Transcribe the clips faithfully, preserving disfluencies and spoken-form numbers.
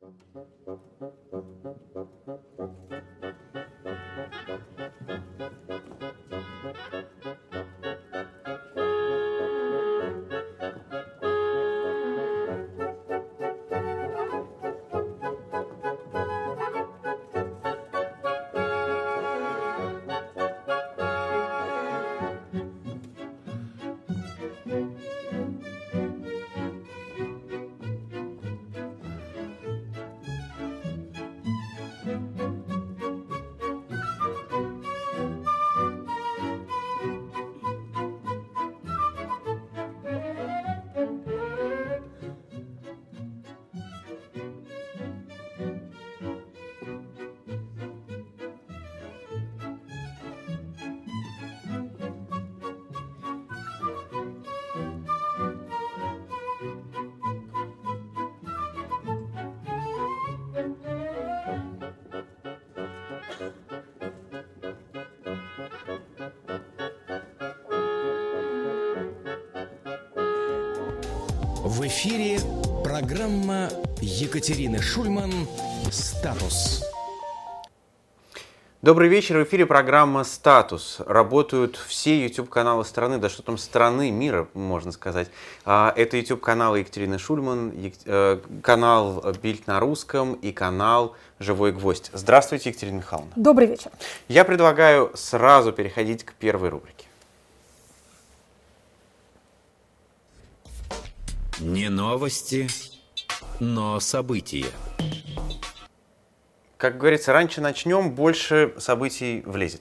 В эфире программа Екатерины Шульман «Статус». Добрый вечер. В эфире программа «Статус». Работают все YouTube-каналы страны, да что там страны, мира, можно сказать. Это YouTube-канал Екатерины Шульман, канал «Бильд на русском» и канал «Живой гвоздь». Здравствуйте, Екатерина Михайловна. Добрый вечер. Я предлагаю сразу переходить к первой рубрике. Не новости, но события. Как говорится, раньше начнем, больше событий влезет.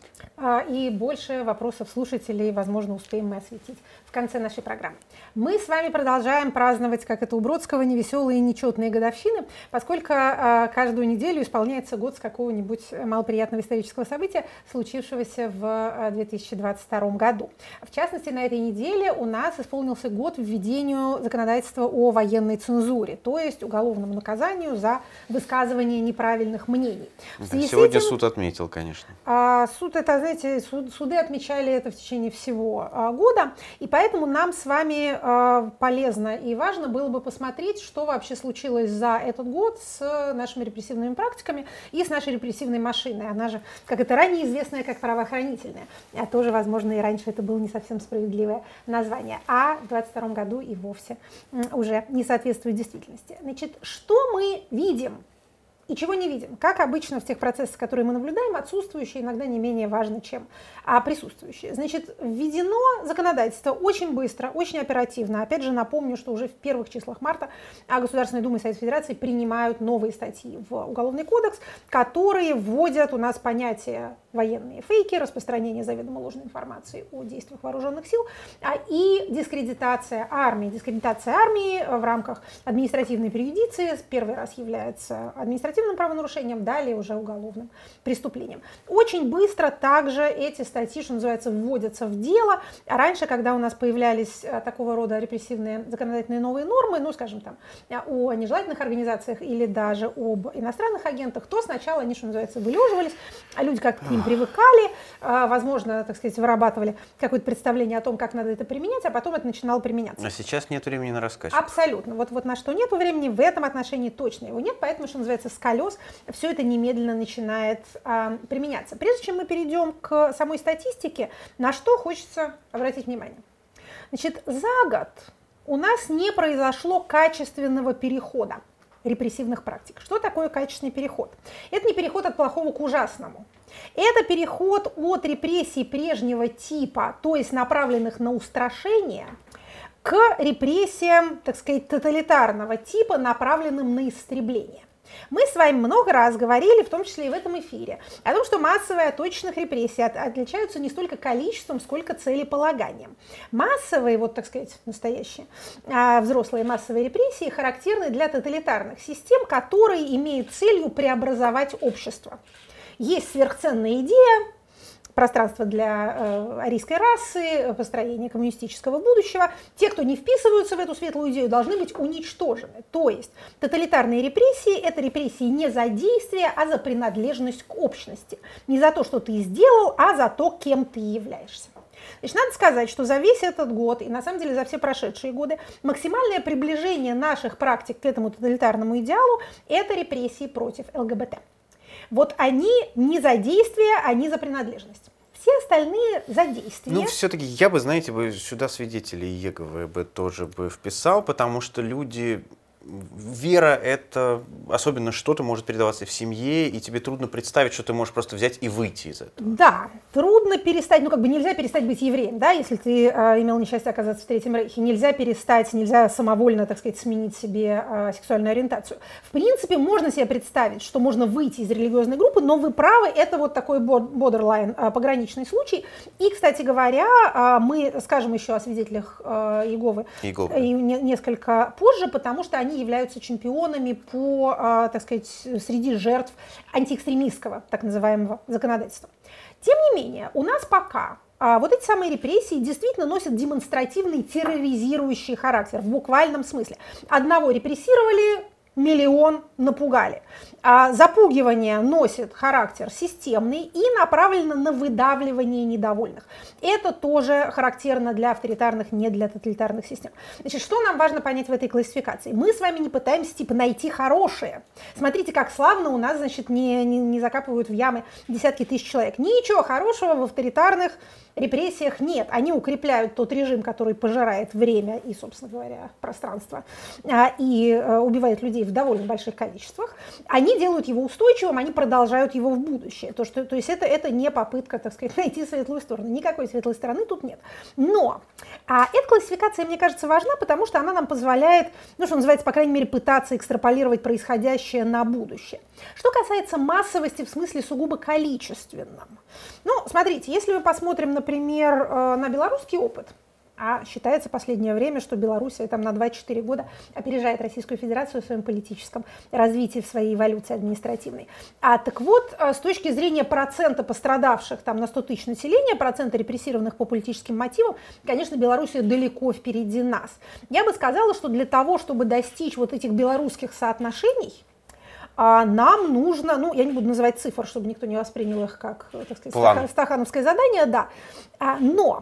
И больше вопросов слушателей, возможно, успеем мы осветить в конце нашей программы. Мы с вами продолжаем праздновать, как это у Бродского, невеселые и нечетные годовщины, поскольку каждую неделю исполняется год с какого-нибудь малоприятного исторического события, случившегося в две тысячи двадцать втором году. В частности, на этой неделе у нас исполнился год введению законодательства о военной цензуре, то есть уголовному наказанию за высказывание неправильных мнений. Да, сегодня этим, суд отметил, конечно. Суд это, знаете, суд, суды отмечали это в течение всего а, года, и поэтому нам с вами а, полезно и важно было бы посмотреть, что вообще случилось за этот год с нашими репрессивными практиками и с нашей репрессивной машиной. Она же, как это ранее известная, как правоохранительная, а тоже, возможно, и раньше это было не совсем справедливое название, а в двадцать втором году и вовсе уже не соответствует действительности. Значит, что мы видим? И чего не видим? Как обычно в тех процессах, которые мы наблюдаем, отсутствующие иногда не менее важно, чем а присутствующие. Значит, введено законодательство очень быстро, очень оперативно. Опять же, напомню, что уже в первых числах марта Государственная Дума и Совет Федерации принимают новые статьи в Уголовный кодекс, которые вводят у нас понятие военные фейки, распространение заведомо ложной информации о действиях вооруженных сил и дискредитация армии. Дискредитация армии в рамках административной преюдиции первый раз является административным правонарушением, далее уже уголовным преступлением. Очень быстро также эти статьи, что называется, вводятся в дело. Раньше, когда у нас появлялись такого рода репрессивные законодательные новые нормы, ну, скажем, там, о нежелательных организациях или даже об иностранных агентах, то сначала они, что называется, вылеживались, а люди как-то к ним привыкали, возможно, так сказать, вырабатывали какое-то представление о том, как надо это применять, а потом это начинало применяться. А сейчас нет времени на рассказ. Абсолютно. Вот, вот на что нет времени, в этом отношении точно его нет, поэтому, что называется, с колес все это немедленно начинает а, применяться. Прежде чем мы перейдем к самой статистике, на что хочется обратить внимание. Значит, за год у нас не произошло качественного перехода репрессивных практик. Что такое качественный переход? Это не переход от плохого к ужасному. Это переход от репрессий прежнего типа, то есть направленных на устрашение, к репрессиям, так сказать, тоталитарного типа, направленным на истребление. Мы с вами много раз говорили, в том числе и в этом эфире, о том, что массовые от точечных репрессий отличаются не столько количеством, сколько целеполаганием. Массовые, вот так сказать, настоящие взрослые массовые репрессии характерны для тоталитарных систем, которые имеют целью преобразовать общество. Есть сверхценная идея, пространство для э, арийской расы, построение коммунистического будущего. Те, кто не вписываются в эту светлую идею, должны быть уничтожены. То есть тоталитарные репрессии – это репрессии не за действие, а за принадлежность к общности. Не за то, что ты сделал, а за то, кем ты являешься. Значит, надо сказать, что за весь этот год, и на самом деле за все прошедшие годы, максимальное приближение наших практик к этому тоталитарному идеалу – это репрессии против ЛГБТ. Вот они не за действие, они за принадлежность. Все остальные за действие. Ну, все-таки я бы, знаете, бы сюда свидетелей Иеговы бы тоже бы вписал, потому что люди... Вера — это особенно что-то может передаваться в семье, и тебе трудно представить, что ты можешь просто взять и выйти из этого. Да, трудно перестать, ну как бы нельзя перестать быть евреем, да, если ты э, имел несчастье оказаться в Третьем Рейхе, нельзя перестать, нельзя самовольно, так сказать, сменить себе э, сексуальную ориентацию. В принципе, можно себе представить, что можно выйти из религиозной группы, но вы правы, это вот такой borderline, э, пограничный случай. И, кстати говоря, э, мы скажем еще о свидетелях э, Иеговы Иеговы. э, не, несколько позже, потому что они являются чемпионами по, э, так сказать, среди жертв антиэкстремистского, так называемого, законодательства. Тем не менее, у нас пока а, вот эти самые репрессии действительно носят демонстративный терроризирующий характер, в буквальном смысле. Одного репрессировали, миллион напугали. А запугивание носит характер системный и направлено на выдавливание недовольных. Это тоже характерно для авторитарных, не для тоталитарных систем. Значит, что нам важно понять в этой классификации? Мы с вами не пытаемся типа найти хорошее. Смотрите, как славно у нас, значит, не, не, не закапывают в ямы десятки тысяч человек. Ничего хорошего в авторитарных репрессиях нет. Они укрепляют тот режим, который пожирает время и, собственно говоря, пространство, и убивает людей в довольно больших количествах. Они делают его устойчивым, они продолжают его в будущее. То, что, то есть это, это не попытка, так сказать, найти светлую сторону. Никакой светлой стороны тут нет. Но а эта классификация, мне кажется, важна, потому что она нам позволяет, ну, что называется, по крайней мере, пытаться экстраполировать происходящее на будущее. Что касается массовости в смысле сугубо количественном. Ну, смотрите, если мы посмотрим, например, на белорусский опыт, а считается в последнее время, что Белоруссия там на два-четыре года опережает Российскую Федерацию в своем политическом развитии, в своей эволюции административной. А, так вот, с точки зрения процента пострадавших там, на сто тысяч населения, процента репрессированных по политическим мотивам, конечно, Белоруссия далеко впереди нас. Я бы сказала, что для того, чтобы достичь вот этих белорусских соотношений, нам нужно, ну, я не буду называть цифр, чтобы никто не воспринял их как, так сказать, стахановское задание, да, но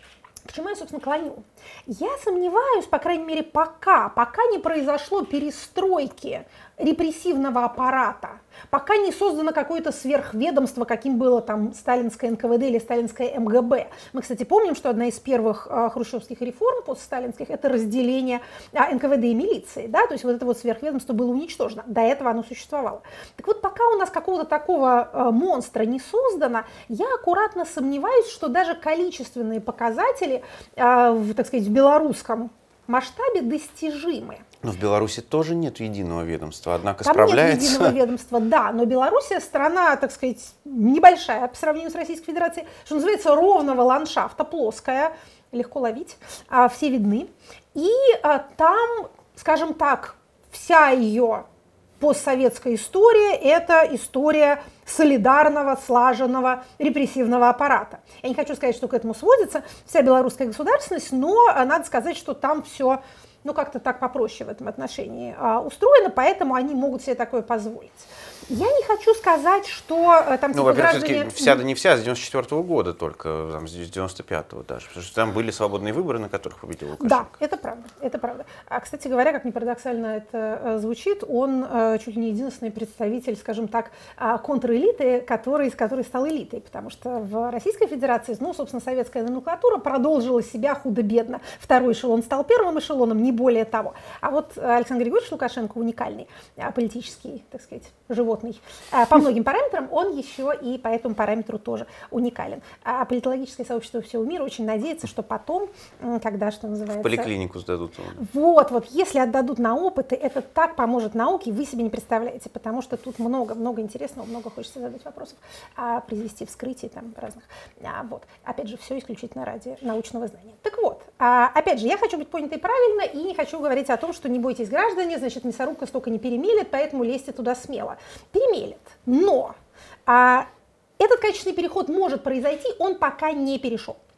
к чему я, собственно, клоню? Я сомневаюсь, по крайней мере, пока, пока не произошло перестройки репрессивного аппарата, пока не создано какое-то сверхведомство, каким было там сталинское эн ка вэ дэ или сталинское эм гэ бэ. Мы, кстати, помним, что одна из первых а, хрущевских реформ постсталинских – это разделение а, эн ка вэ дэ и милиции, да, то есть вот это вот сверхведомство было уничтожено, до этого оно существовало. Так вот, пока у нас какого-то такого а, монстра не создано, я аккуратно сомневаюсь, что даже количественные показатели, а, в, так сказать, в белорусском масштабе достижимы. Но в Беларуси тоже нет единого ведомства, однако Там справляется. Нет единого ведомства, да, но Белоруссия страна, так сказать, небольшая по сравнению с Российской Федерацией, что называется, ровного ландшафта, плоская, легко ловить, а, все видны. И а, там, скажем так, вся ее постсоветская история – это история солидарного, слаженного репрессивного аппарата. Я не хочу сказать, что к этому сводится вся белорусская государственность, но надо сказать, что там все, ну, как-то так попроще в этом отношении а, устроено, поэтому они могут себе такое позволить. Я не хочу сказать, что там ну, типа граждане... граждане... вся, да не вся, с девяносто четвёртого года только, там, с девяносто пятого даже, потому что там были свободные выборы, на которых победил Лукашенко. Да, это правда, это правда. А, кстати говоря, как ни парадоксально это э, звучит, он э, чуть ли не единственный представитель, скажем так, э, контрэлиты, который, из которой стал элитой, потому что в Российской Федерации, ну, собственно, советская номенклатура продолжила себя худо-бедно. Второй эшелон стал первым эшелоном, не более того. А вот Александр Григорьевич Лукашенко уникальный, э, политический, так сказать, животный. По многим параметрам он еще и по этому параметру тоже уникален. А политологическое сообщество всего мира очень надеется, что потом, когда, что называется... В поликлинику сдадут. Вот, вот, если отдадут на опыты, это так поможет науке, вы себе не представляете, потому что тут много-много интересного, много хочется задать вопросов, а произвести вскрытие там разных. А, вот, опять же, все исключительно ради научного знания. Так вот, а, опять же, я хочу быть понятой правильно и не хочу говорить о том, что не бойтесь, граждане, значит, мясорубка столько не перемелет, поэтому лезьте туда смело. Перемелет. Но а, этот качественный переход может произойти, он пока не перешел.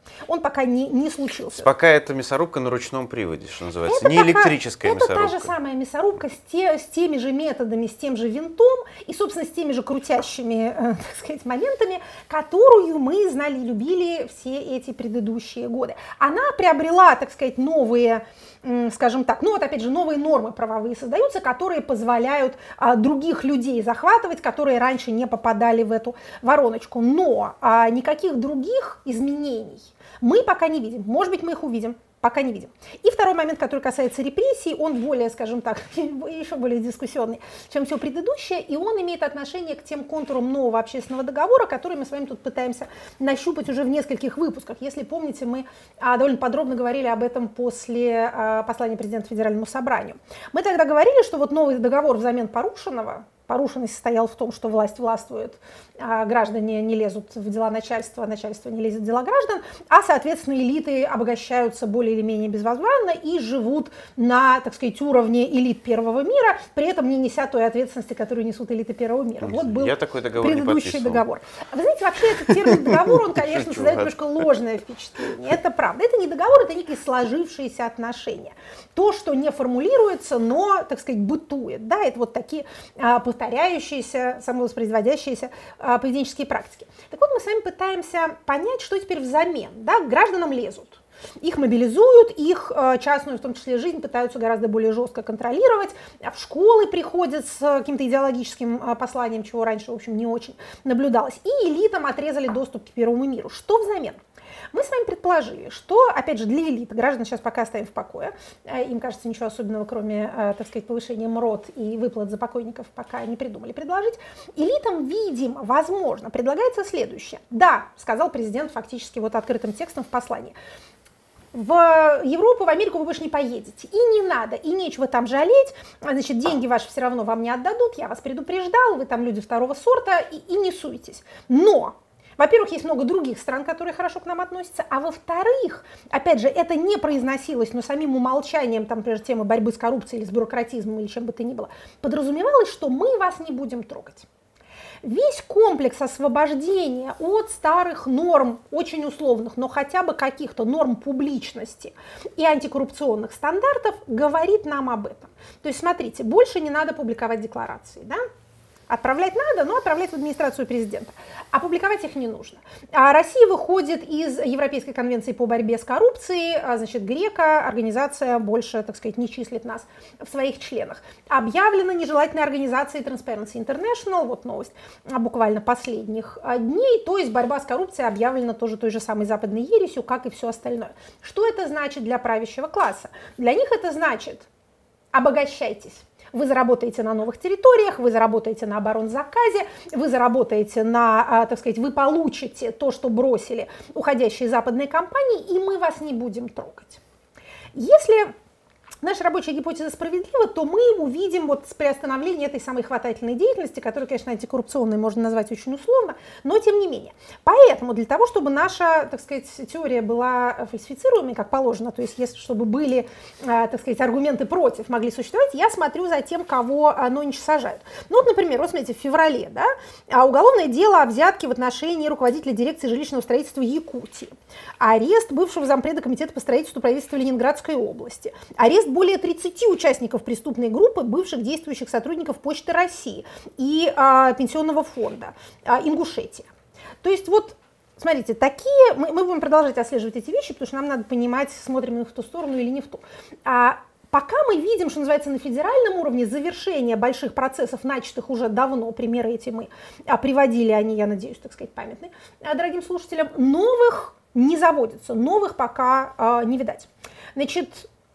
Он пока не, не случился. Пока это мясорубка на ручном приводе, что называется, это не пока, электрическая это мясорубка. Это та же самая мясорубка с, те, с теми же методами, с тем же винтом и, собственно, с теми же крутящими, э, так сказать, моментами, которую мы знали и любили все эти предыдущие годы. Она приобрела, так сказать, новые, э, скажем так, ну вот опять же, новые нормы правовые создаются, которые позволяют э, других людей захватывать, которые раньше не попадали в эту вороночку. Но э, никаких других изменений мы пока не видим. Может быть, мы их увидим, пока не видим. И второй момент, который касается репрессий, он более, скажем так, еще более дискуссионный, чем все предыдущее, и он имеет отношение к тем контурам нового общественного договора, которые мы с вами тут пытаемся нащупать уже в нескольких выпусках. Если помните, мы а, довольно подробно говорили об этом после а, послания президента Федеральному собранию. Мы тогда говорили, что вот новый договор взамен порушенного, порушенность состояла в том, что власть властвует, а граждане не лезут в дела начальства, начальство не лезет в дела граждан, а, соответственно, элиты обогащаются более или менее безвозвратно и живут на, так сказать, уровне элит первого мира, при этом не неся той ответственности, которую несут элиты первого мира. Вот был Я такой договор предыдущий договор. Вы знаете, вообще этот термин договор, он, конечно, создает немножко ложное впечатление. Это правда. Это не договор, это некие сложившиеся отношения. То, что не формулируется, но, так сказать, бытует. Да, это вот такие а, повторяющиеся, самовоспроизводящиеся а, поведенческие практики. Так вот, мы с вами пытаемся понять, что теперь взамен. Да, к гражданам лезут. Их мобилизуют, их э, частную, в том числе, жизнь пытаются гораздо более жестко контролировать, в школы приходят с каким-то идеологическим э, посланием, чего раньше, в общем, не очень наблюдалось, и элитам отрезали доступ к первому миру. Что взамен? Мы с вами предположили, что, опять же, для элиты, граждан сейчас пока оставим в покое, им, кажется, ничего особенного, кроме, так сказать, повышения МРОТ и выплат за покойников, пока не придумали предложить, элитам, видимо, возможно, предлагается следующее. Да, сказал президент фактически вот открытым текстом в послании. В Европу, в Америку вы больше не поедете. И не надо, и нечего там жалеть. Значит, деньги ваши все равно вам не отдадут. Я вас предупреждал, вы там люди второго сорта, и, и не суетесь. Но... Во-первых, есть много других стран, которые хорошо к нам относятся, а во-вторых, опять же, это не произносилось, но самим умолчанием, там, например, темы борьбы с коррупцией или с бюрократизмом или чем бы то ни было, подразумевалось, что мы вас не будем трогать. Весь комплекс освобождения от старых норм, очень условных, но хотя бы каких-то норм публичности и антикоррупционных стандартов говорит нам об этом. То есть, смотрите, больше не надо публиковать декларации, да? Отправлять надо, но отправлять в администрацию президента. А публиковать их не нужно. А Россия выходит из Европейской конвенции по борьбе с коррупцией, а, значит, Греко, организация, больше, так сказать, не числит нас в своих членах. Объявлена нежелательной организацией Transparency International, вот новость буквально последних дней, то есть борьба с коррупцией объявлена тоже той же самой западной ересью, как и все остальное. Что это значит для правящего класса? Для них это значит: обогащайтесь. Вы заработаете на новых территориях, вы заработаете на оборонзаказе, вы заработаете на, так сказать, вы получите то, что бросили уходящие западные компании, и мы вас не будем трогать. Если наша рабочая гипотеза справедлива, то мы увидим вот приостановление этой самой хватательной деятельности, которую, конечно, антикоррупционной можно назвать очень условно, но тем не менее. Поэтому для того, чтобы наша, так сказать, теория была фальсифицируемой, как положено, то есть если, чтобы были, так сказать, аргументы против могли существовать, я смотрю за тем, кого нонче сажают. Ну вот, например, вот смотрите, в феврале, да, уголовное дело о взятке в отношении руководителя дирекции жилищного строительства Якутии, арест бывшего зампреда комитета по строительству правительства Ленинградской области, арест более тридцати участников преступной группы, бывших действующих сотрудников Почты России и а, Пенсионного фонда а, Ингушетия. То есть вот, смотрите, такие, мы, мы будем продолжать отслеживать эти вещи, потому что нам надо понимать, смотрим мы в ту сторону или не в ту. А, пока мы видим, что называется, на федеральном уровне завершение больших процессов, начатых уже давно, примеры эти мы а, приводили, они, я надеюсь, так сказать, памятны а, дорогим слушателям, новых не заводится, новых пока а, не видать. Значит,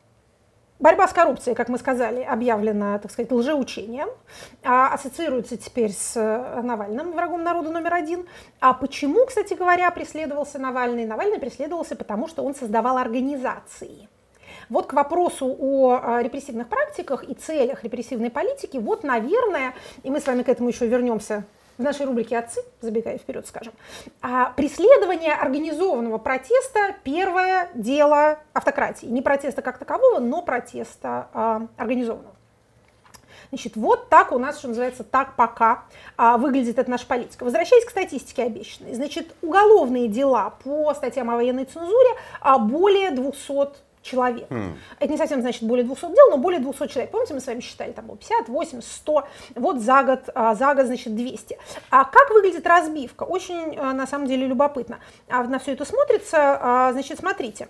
борьба с коррупцией, как мы сказали, объявлена, так сказать, лжеучением, а, ассоциируется теперь с Навальным, врагом народа номер один. А почему, кстати говоря, преследовался Навальный? Навальный преследовался, потому что он создавал организации. Вот к вопросу о репрессивных практиках и целях репрессивной политики, вот, наверное, и мы с вами к этому еще вернемся в нашей рубрике «Отцы», забегая вперед, скажем, а преследование организованного протеста – первое дело автократии. Не протеста как такового, но протеста а, организованного. Значит, вот так у нас, что называется, так пока а, выглядит эта наша политика. Возвращаясь к статистике обещанной, значит, уголовные дела по статьям о военной цензуре а, более двухсот человек. Mm. Это не совсем значит более двухсот дел, но более двухсот человек. Помните, мы с вами считали, там было пятьдесят, восемьдесят, сто, вот за год, а, за год, значит, двести. А как выглядит разбивка? Очень, а, на самом деле, любопытно. А на все это смотрится, а, значит, смотрите.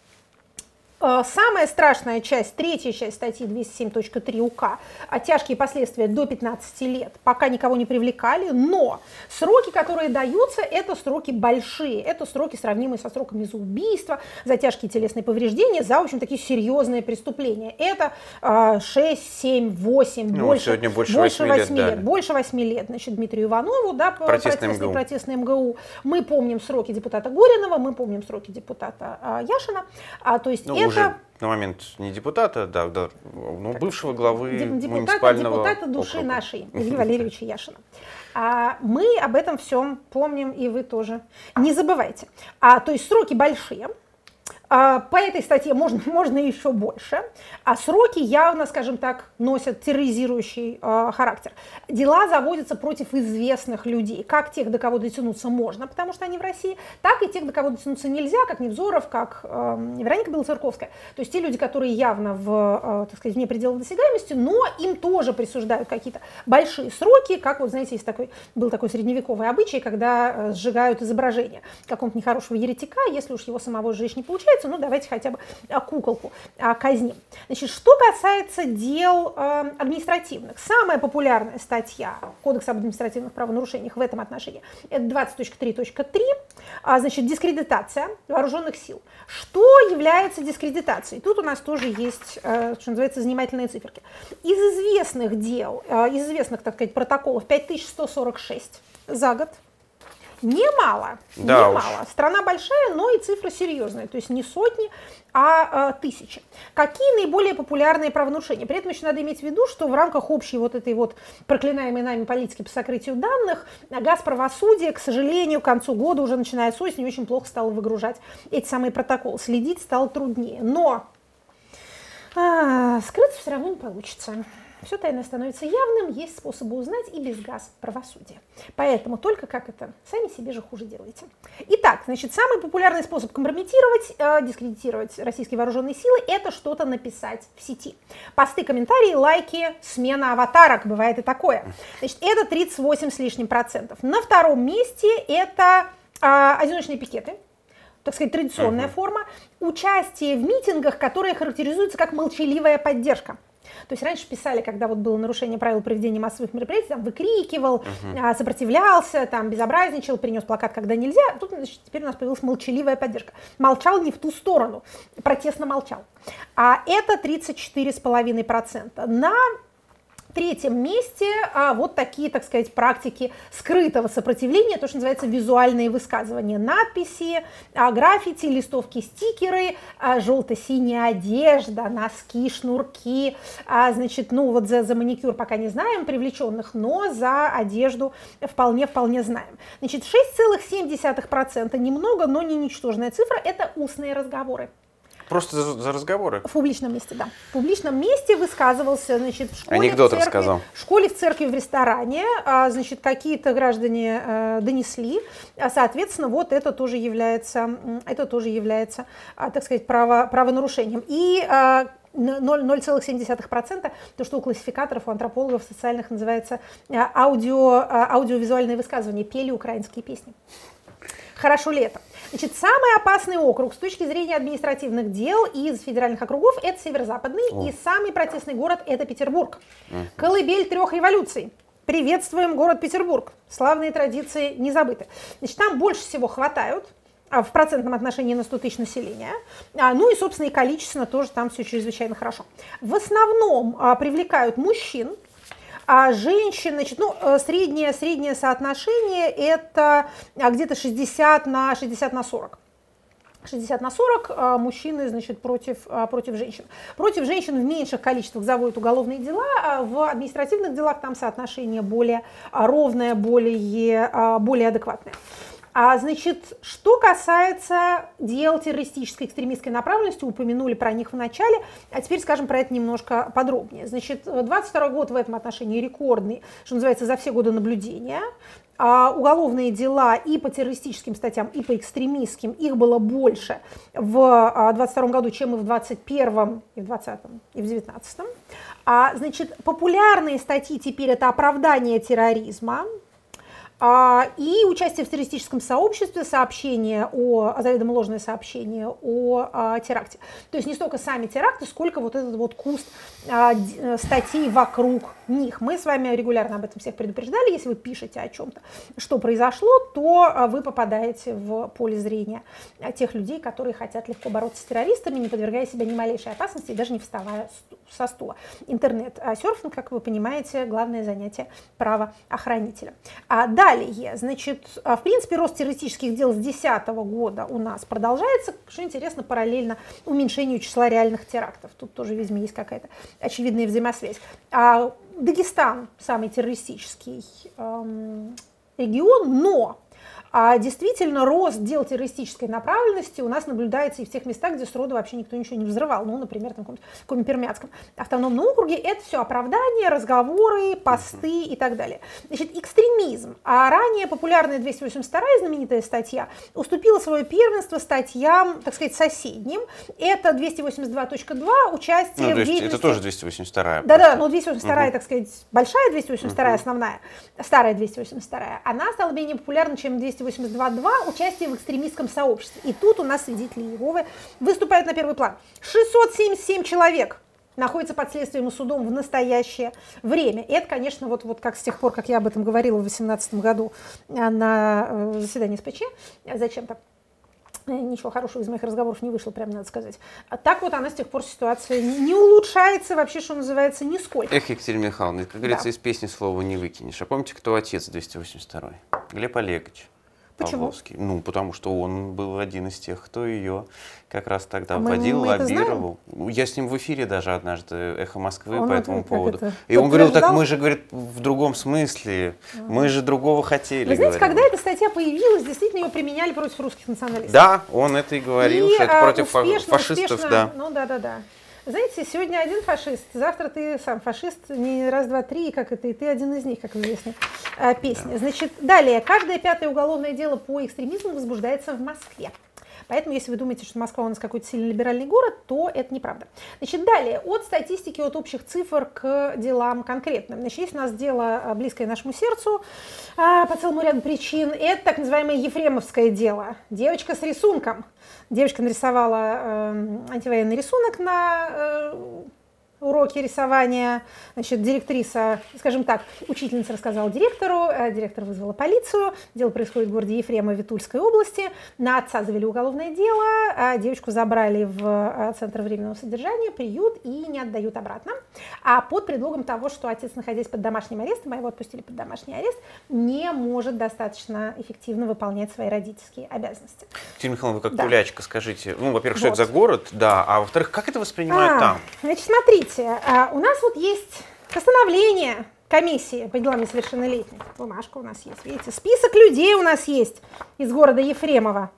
Самая страшная часть, третья часть статьи двести семь точка три УК, тяжкие последствия до пятнадцати лет, пока никого не привлекали, но сроки, которые даются, это сроки большие, это сроки, сравнимые со сроками за убийство, за тяжкие телесные повреждения, за, в общем, такие серьезные преступления. Это шесть, семь, восемь, ну, больше, сегодня больше, больше восьми лет, лет, больше восьми лет. Значит, Дмитрию Иванову, да, по протестной МГУ. протестной МГУ. Мы помним сроки депутата Горинова, мы помним сроки депутата а, Яшина, а, то есть ну, это... уже на момент не депутата, да, да, но бывшего главы депутата, муниципального депутата души округа. нашей, Ильи Валерьевича Яшина. А мы об этом всем помним, и вы тоже не забывайте. А, то есть сроки большие. А, по этой статье можно, можно еще больше, а сроки явно, скажем так, носят терроризирующий а, характер. Дела заводятся против известных людей, как тех, до кого дотянуться можно, потому что они в России, так и тех, до кого дотянуться нельзя, как Невзоров, как а, Вероника Белоцерковская. То есть те люди, которые явно в, а, так сказать, вне пределов досягаемости, но им тоже присуждают какие-то большие сроки, как, вот знаете, есть такой, был такой средневековый обычай, когда а, сжигают изображение какого-то нехорошего еретика, если уж его самого сжечь не получается, ну давайте хотя бы а, куколку а, казним. Значит, что касается дел а, административных, самая популярная статья Кодекса об административных правонарушениях в этом отношении это двадцать точка три точка три, а, значит, дискредитация вооруженных сил. Что является дискредитацией? Тут у нас тоже есть, а, что называется, занимательные циферки. Из известных дел, а, из известных, так сказать, протоколов пять тысяч сто сорок шесть за год. Немало, да немало. Уж. Страна большая, но и цифры серьезные, то есть не сотни, а, а тысячи. Какие наиболее популярные правонарушения? При этом еще надо иметь в виду, что в рамках общей вот этой вот проклинаемой нами политики по сокрытию данных, Газправосудие, к сожалению, к концу года, уже начиная с осени, очень плохо стало выгружать эти самые протоколы. Следить стало труднее. Но а, скрыться все равно не получится. Все тайное становится явным, есть способы узнать и без Газправосудия. Поэтому только как это, сами себе же хуже делаете. Итак, значит, самый популярный способ компрометировать, э, дискредитировать российские вооруженные силы – это что-то написать в сети. Посты, комментарии, лайки, смена аватарок, бывает и такое. Значит, это тридцать восемь с лишним процентов. На втором месте это э, одиночные пикеты. Так сказать, традиционная uh-huh. форма. Участие в митингах, которые характеризуются как молчаливая поддержка. То есть раньше писали, когда вот было нарушение правил проведения массовых мероприятий, там выкрикивал, uh-huh. сопротивлялся, там безобразничал, принес плакат, когда нельзя. Тут, значит, теперь у нас появилась молчаливая поддержка. Молчал не в ту сторону, протестно молчал. А это тридцать четыре с половиной процента. На третьем месте а, вот такие, так сказать, практики скрытого сопротивления, то, что называется визуальные высказывания, надписи, а, граффити, листовки, стикеры, а, желто-синяя одежда, носки, шнурки, а, значит, ну вот за, за маникюр пока не знаем привлеченных, но за одежду вполне-вполне знаем. Значит, шесть целых семь десятых процента, немного, но не ничтожная цифра, это устные разговоры. Просто за, за разговоры? В публичном месте, да. В публичном месте высказывался, значит, в школе, анекдот в церкви, рассказал. В школе, в церкви, в ресторане, а, значит, какие-то граждане а, донесли, а, соответственно, вот это тоже является, это тоже является, а, так сказать, право, правонарушением. И а, ноль целых семь десятых процента, то, что у классификаторов, у антропологов социальных называется а, аудио, а, аудиовизуальные высказывания, пели украинские песни. Хорошо ли это? Значит, самый опасный округ с точки зрения административных дел из федеральных округов – это северо-западный, О. и самый протестный город – это Петербург. Uh-huh. Колыбель трех революций. Приветствуем город Петербург. Славные традиции не забыты. Значит, там больше всего хватают в процентном отношении на сто тысяч населения. Ну и, собственно, и количественно тоже там все чрезвычайно хорошо. В основном привлекают мужчин. А женщин, значит, ну, среднее, среднее соотношение это где-то шестьдесят на сорок. шестьдесят на сорок мужчины, значит, против, против женщин. Против женщин в меньших количествах заводят уголовные дела, а в административных делах там соотношение более ровное, более, более адекватное. А, значит, что касается дел террористической экстремистской направленности, упомянули про них в начале, а теперь скажем про это немножко подробнее. Значит, двадцать второй год в этом отношении рекордный, что называется, за все годы наблюдения. А уголовные дела и по террористическим статьям, и по экстремистским, их было больше в двадцать втором году, чем и в двадцать первом, и в двадцатом, и в девятнадцатом. А, значит, популярные статьи теперь это оправдание терроризма, а, и участие в террористическом сообществе, сообщение о, заведомо ложное сообщение о, о теракте. То есть не столько сами теракты, сколько вот этот вот куст а, статей вокруг них. Мы с вами регулярно об этом всех предупреждали. Если вы пишете о чем-то, что произошло, то вы попадаете в поле зрения тех людей, которые хотят легко бороться с террористами, не подвергая себя ни малейшей опасности и даже не вставая со стула. Интернет-серфинг, как вы понимаете, главное занятие правоохранителя. А далее, значит, в принципе, рост террористических дел с две тысячи десятого года у нас продолжается, что интересно, параллельно уменьшению числа реальных терактов. Тут тоже, видимо, есть какая-то очевидная взаимосвязь. А Дагестан самый террористический эм, регион, но а действительно рост дел террористической направленности у нас наблюдается и в тех местах, где сроду вообще никто ничего не взрывал. Ну, например, там, в Коми-Пермяцком автономном округе. Это все оправдания, разговоры, посты и так далее. Значит, экстремизм. А ранее популярная двести восемьдесят вторая знаменитая статья уступила свое первенство статьям, так сказать, соседним. Это двести восемьдесят два точка два, участие ну, в деятельности... Это тоже двести восемьдесят вторая. Да-да, но двести восемьдесят вторая, угу. так сказать, большая двести восемьдесят вторая, угу. основная, старая двести восемьдесят вторая, она стала менее популярна, чем двести восемьдесят два точка два, участие в экстремистском сообществе. И тут у нас свидетели Иеговы выступают на первый план. шестьсот семьдесят семь человек находятся под следствием и судом в настоящее время. И это, конечно, вот, вот как с тех пор, как я об этом говорила в две тысячи восемнадцатом году на заседании СПЧ, зачем-то. Ничего хорошего из моих разговоров не вышло, прям надо сказать. А так вот она с тех пор ситуация не улучшается вообще, что называется, нисколько. Эх, Екатерина Михайловна, как говорится, да. из песни слова не выкинешь. А помните, кто отец двести восемьдесят второй? Глеб Олегович. Почему? Павловский. Ну, потому что он был один из тех, кто ее как раз тогда а водил, мы, мы лоббировал. Я с ним в эфире даже однажды «Эхо Москвы» он по этому поводу. Это? И он говорил, так мы же, говорит, в другом смысле, а -а -а. мы же другого хотели. Вы знаете, говорил. когда эта статья появилась, действительно ее применяли против русских националистов. Да, он это и говорил, и, что это против успешно, фашистов. Успешно, да. Ну да-да-да. Знаете, сегодня один фашист, завтра ты сам фашист, не раз, два, три, как это, и ты один из них, как известно, песня. Да. Значит, далее, каждое пятое уголовное дело по экстремизму возбуждается в Москве. Поэтому, если вы думаете, что Москва у нас какой-то сильно либеральный город, то это неправда. Значит, далее, от статистики, от общих цифр к делам конкретным. Значит, есть у нас дело, близкое нашему сердцу, по целому ряду причин. Это так называемое ефремовское дело. Девочка с рисунком. Девочка нарисовала э, антивоенный рисунок на э, уроке рисования. Значит, директриса, скажем так, учительница рассказала директору, э, директор вызвала полицию. Дело происходит в городе Ефремово Витульской области. На отца завели уголовное дело, а девочку забрали в э, центр временного содержания, приют, и не отдают обратно. А под предлогом того, что отец, находясь под домашним арестом, а его отпустили под домашний арест, не может достаточно эффективно выполнять свои родительские обязанности. Екатерина Михайловна, вы как да. тулячка, скажите, ну, во-первых, что вот. это за город, да, а во-вторых, как это воспринимают а, там? Значит, смотрите. У нас вот есть постановление комиссии по делам несовершеннолетних. Бумажка у нас есть, видите, список людей у нас есть из города Ефремово.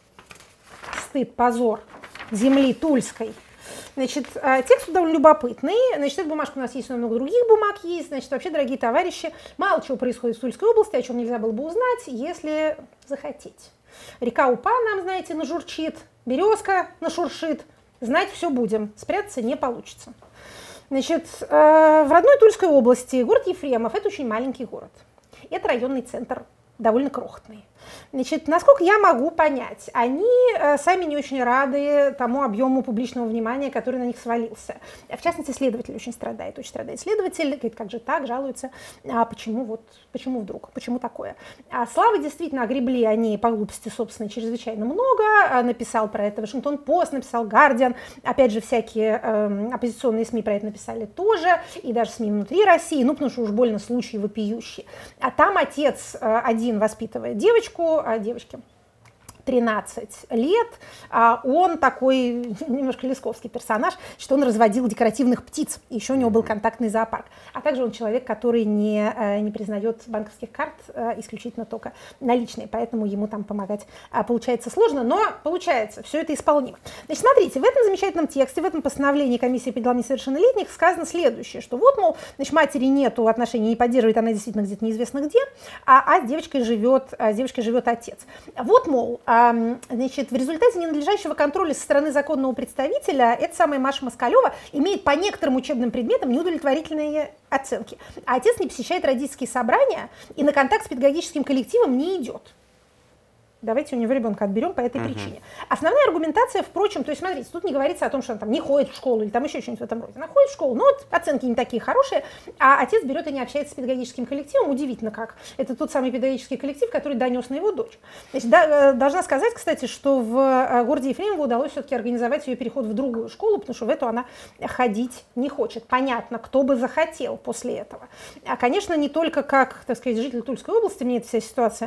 Стыд, позор земли Тульской. Значит, текст довольно любопытный. Значит, эта бумажка у нас есть, но много других бумаг есть. Значит, вообще, дорогие товарищи, мало чего происходит в Тульской области, о чем нельзя было бы узнать, если захотеть. Река Упа нам, знаете, нажурчит, березка нашуршит. Знать все будем, спрятаться не получится. Значит, в родной Тульской области город Ефремов – это очень маленький город. Это районный центр, довольно крохотный. Значит, насколько я могу понять, они э, сами не очень рады тому объему публичного внимания, который на них свалился. В частности, следователь очень страдает, очень страдает следователь, говорит, как же так, жалуется, а почему вот, почему вдруг, почему такое. А славы действительно огребли они по глупости, собственно, чрезвычайно много. Написал про это Вашингтон-Пост, написал Гардиан, опять же, всякие э, оппозиционные СМИ про это написали тоже, и даже СМИ внутри России, ну, потому что уж больно случаи вопиющие. А там отец э, один воспитывает девочку, а девочке тринадцать лет, а он такой немножко лесковский персонаж, что он разводил декоративных птиц, и еще у него был контактный зоопарк. А также он человек, который не, не признает банковских карт, исключительно только наличные, поэтому ему там помогать получается сложно, но получается, все это исполнимо. Значит, смотрите, в этом замечательном тексте, в этом постановлении комиссии по делам несовершеннолетних сказано следующее, что вот, мол, значит, матери нету отношений, не поддерживает, она действительно где-то неизвестно где, а, а с девочкой живет, а с девочкой живет отец. Вот, мол, значит, в результате ненадлежащего контроля со стороны законного представителя эта самая Маша Москалева имеет по некоторым учебным предметам неудовлетворительные оценки. А отец не посещает родительские собрания и на контакт с педагогическим коллективом не идет. Давайте у него ребенка отберем по этой uh-huh. причине. Основная аргументация, впрочем, то есть, смотрите, тут не говорится о том, что она там не ходит в школу или там еще что-нибудь в этом роде. Она ходит в школу, но вот оценки не такие хорошие, а отец берет и не общается с педагогическим коллективом. Удивительно как. Это тот самый педагогический коллектив, который донес на его дочь. Значит, да, должна сказать, кстати, что в городе Ефремово удалось все-таки организовать ее переход в другую школу, потому что в эту она ходить не хочет. Понятно, кто бы захотел после этого. А, конечно, не только как, так сказать, житель Тульской области, мне эта вся ситуация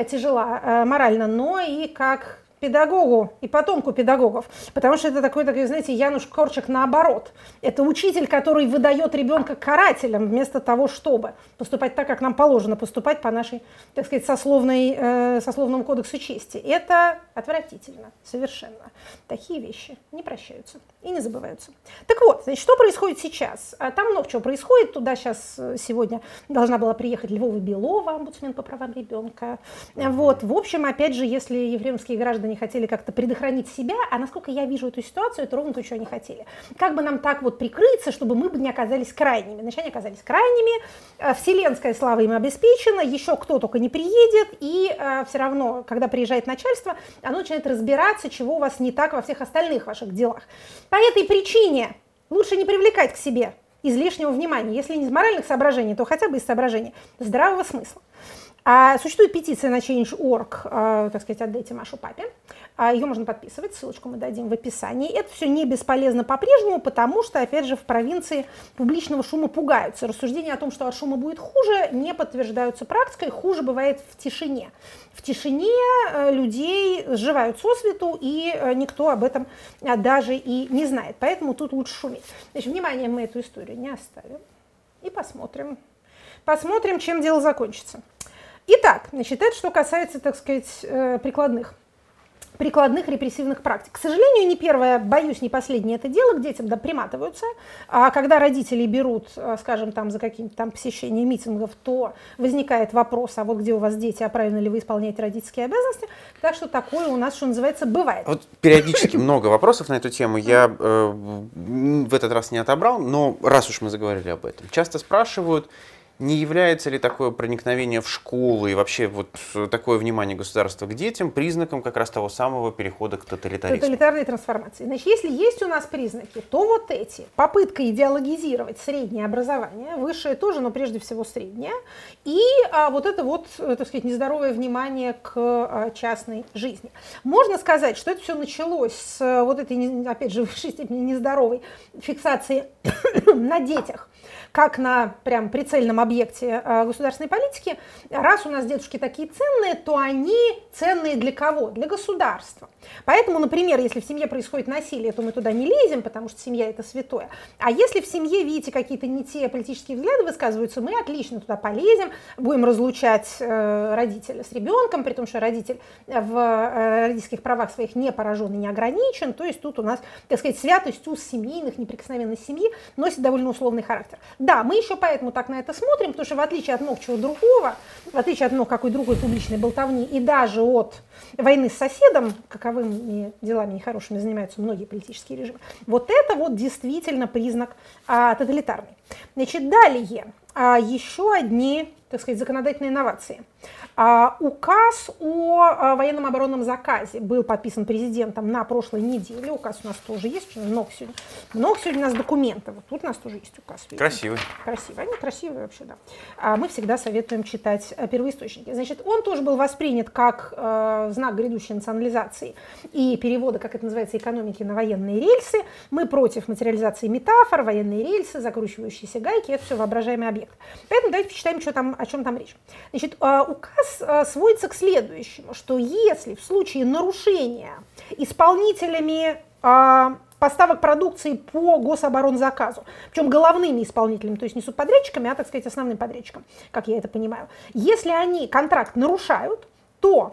тяжела морально, но и как педагогу и потомку педагогов, потому что это такой, такой, знаете, Януш Корчак наоборот. Это учитель, который выдает ребенка карателям вместо того, чтобы поступать так, как нам положено, поступать по нашей, так сказать, сословной, э, сословному кодексу чести. Это отвратительно, совершенно. Такие вещи не прощаются и не забываются. Так вот, значит, что происходит сейчас? Там много чего происходит. Туда сейчас сегодня должна была приехать Львова Белова, омбудсмен по правам ребенка. Вот. В общем, опять же, если ефремовские граждане хотели как-то предохранить себя, а насколько я вижу эту ситуацию, это ровно то, чего они хотели. Как бы нам так вот прикрыться, чтобы мы бы не оказались крайними. Значит, они оказались крайними, вселенская слава им обеспечена, еще кто только не приедет, и э, все равно, когда приезжает начальство, оно начинает разбираться, чего у вас не так во всех остальных ваших делах. По этой причине лучше не привлекать к себе излишнего внимания, если не из моральных соображений, то хотя бы из соображений здравого смысла. А существует петиция на Change точка орг, э, так сказать, «Отдайте Машу папе». А ее можно подписывать, ссылочку мы дадим в описании. Это все не бесполезно по-прежнему, потому что, опять же, в провинции публичного шума пугаются. Рассуждения о том, что от шума будет хуже, не подтверждаются практикой. Хуже бывает в тишине. В тишине э, людей сживают сосвету, и э, никто об этом э, даже и не знает. Поэтому тут лучше шуметь. Значит, внимание, мы эту историю не оставим. И посмотрим. Посмотрим, чем дело закончится. Итак, значит, это что касается, так сказать, прикладных, прикладных репрессивных практик. К сожалению, не первое, боюсь, не последнее это дело, к детям да, приматываются. А когда родители берут, скажем, там, за какие-то там посещения митингов, то возникает вопрос, а вот где у вас дети, а правильно ли вы исполняете родительские обязанности. Так что такое у нас, что называется, бывает. Вот периодически много вопросов на эту тему. Я э, в этот раз не отобрал, но раз уж мы заговорили об этом, часто спрашивают, не является ли такое проникновение в школы и вообще вот такое внимание государства к детям признаком как раз того самого перехода к тоталитаризму? Тоталитарной трансформации. Значит, если есть у нас признаки, то вот эти. Попытка идеологизировать среднее образование, высшее тоже, но прежде всего среднее, и а, вот это вот, так сказать, нездоровое внимание к а, частной жизни. Можно сказать, что это все началось с вот этой, опять же, в высшей степени нездоровой фиксации на детях, как на прям прицельном объекте э, государственной политики. Раз у нас дедушки такие ценные, то они ценные для кого? Для государства. Поэтому, например, если в семье происходит насилие, то мы туда не лезем, потому что семья – это святое. А если в семье, видите, какие-то не те политические взгляды высказываются, мы отлично туда полезем, будем разлучать э, родителя с ребенком, при том, что родитель в э, родительских правах своих не поражен и не ограничен. То есть тут у нас, так сказать, святость уз семейных, неприкосновенность семьи носит довольно условный характер. Да, мы еще поэтому так на это смотрим, потому что в отличие от много чего другого, в отличие от много какой другой публичной болтовни и даже от войны с соседом, каковыми делами нехорошими занимаются многие политические режимы, вот это вот действительно признак а, тоталитарный. Значит, далее а, еще одни, так сказать, законодательные инновации. А, указ о а, военном оборонном заказе был подписан президентом на прошлой неделе. Указ у нас тоже есть, очень много сегодня. Много сегодня у нас документов. Вот тут у нас тоже есть указ. Видите? Красивый. Красивый. Они красивые вообще, да. А мы всегда советуем читать а, первоисточники. Значит, он тоже был воспринят как а, знак грядущей национализации и перевода, как это называется, экономики на военные рельсы. Мы против материализации метафор, военные рельсы, закручивающиеся гайки. Это все воображаемый объект. Поэтому давайте почитаем, что там о чем там речь. Значит, указ сводится к следующему, что если в случае нарушения исполнителями поставок продукции по гособоронзаказу, причем головными исполнителями, то есть не субподрядчиками, а, так сказать, основным подрядчиком, как я это понимаю, если они контракт нарушают, то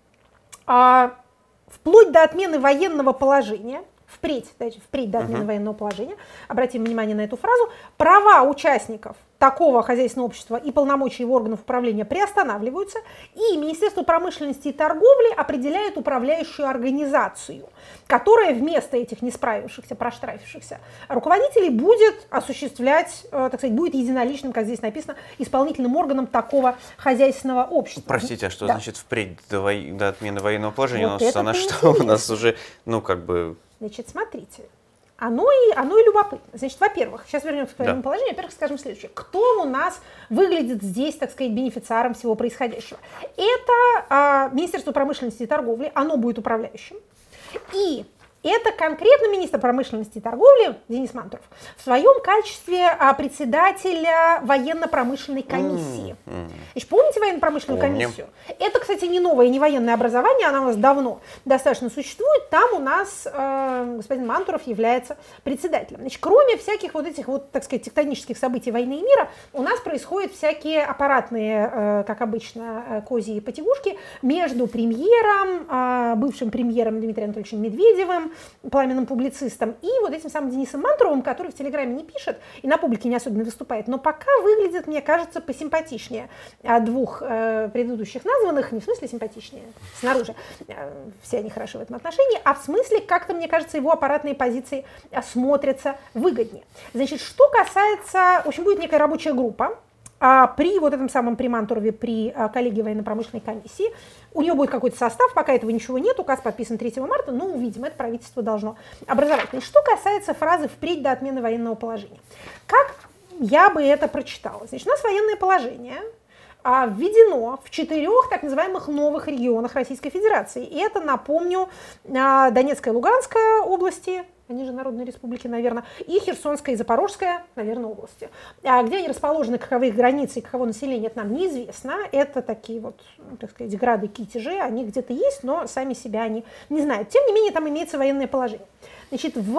а, вплоть до отмены военного положения, впредь, дайте, впредь до отмены uh-huh. военного положения, обратим внимание на эту фразу, права участников такого хозяйственного общества и полномочия его органов управления приостанавливаются, и Министерство промышленности и торговли определяет управляющую организацию, которая вместо этих не справившихся, проштрафившихся руководителей будет осуществлять, так сказать, будет единоличным, как здесь написано, исполнительным органом такого хозяйственного общества. Простите, а что да. значит впредь до, во... до отмены военного положения? Вот у нас, она что, у нас уже, ну, как бы... Значит, смотрите. Оно и, оно и любопытно. Значит, во-первых, сейчас вернемся к военному да. положению, во-первых, скажем следующее. Кто у нас выглядит здесь, так сказать, бенефициаром всего происходящего? Это а, Министерство промышленности и торговли, оно будет управляющим. И это конкретно министр промышленности и торговли Денис Мантуров в своем качестве а, председателя военно-промышленной комиссии. Mm-hmm. Значит, помните военно-промышленную Помним. комиссию? Это, кстати, не новое, не военное образование, оно у нас давно достаточно существует. Там у нас э, господин Мантуров является председателем. Значит, кроме всяких вот этих вот, так сказать, тектонических событий войны и мира, у нас происходят всякие аппаратные, э, как обычно, э, козьи потягушки между премьером, э, бывшим премьером Дмитрием Анатольевичем Медведевым, пламенным публицистом, и вот этим самым Денисом Мантуровым, который в Телеграме не пишет и на публике не особенно выступает, но пока выглядит, мне кажется, посимпатичнее двух э, предыдущих названных, не в смысле симпатичнее, снаружи, э, все они хороши в этом отношении, а в смысле, как-то, мне кажется, его аппаратные позиции смотрятся выгоднее. Значит, что касается, в общем, будет некая рабочая группа, а при вот этом самом при Мантурове, при а, коллегии военно-промышленной комиссии, у нее будет какой-то состав, пока этого ничего нет, указ подписан третьего марта, но увидим, это правительство должно образовать. И что касается фразы «впредь до отмены военного положения», как я бы это прочитала? Значит, у нас военное положение а, введено в четырех так называемых новых регионах Российской Федерации. И это, напомню, а, Донецкая и Луганская области, они же народные республики, наверное, и Херсонская и Запорожская, наверное, области. А где они расположены, каковы их границы и каково население, это нам неизвестно. Это такие вот, так сказать, грады, китежи, они где-то есть, но сами себя они не знают. Тем не менее, там имеется военное положение. Значит, в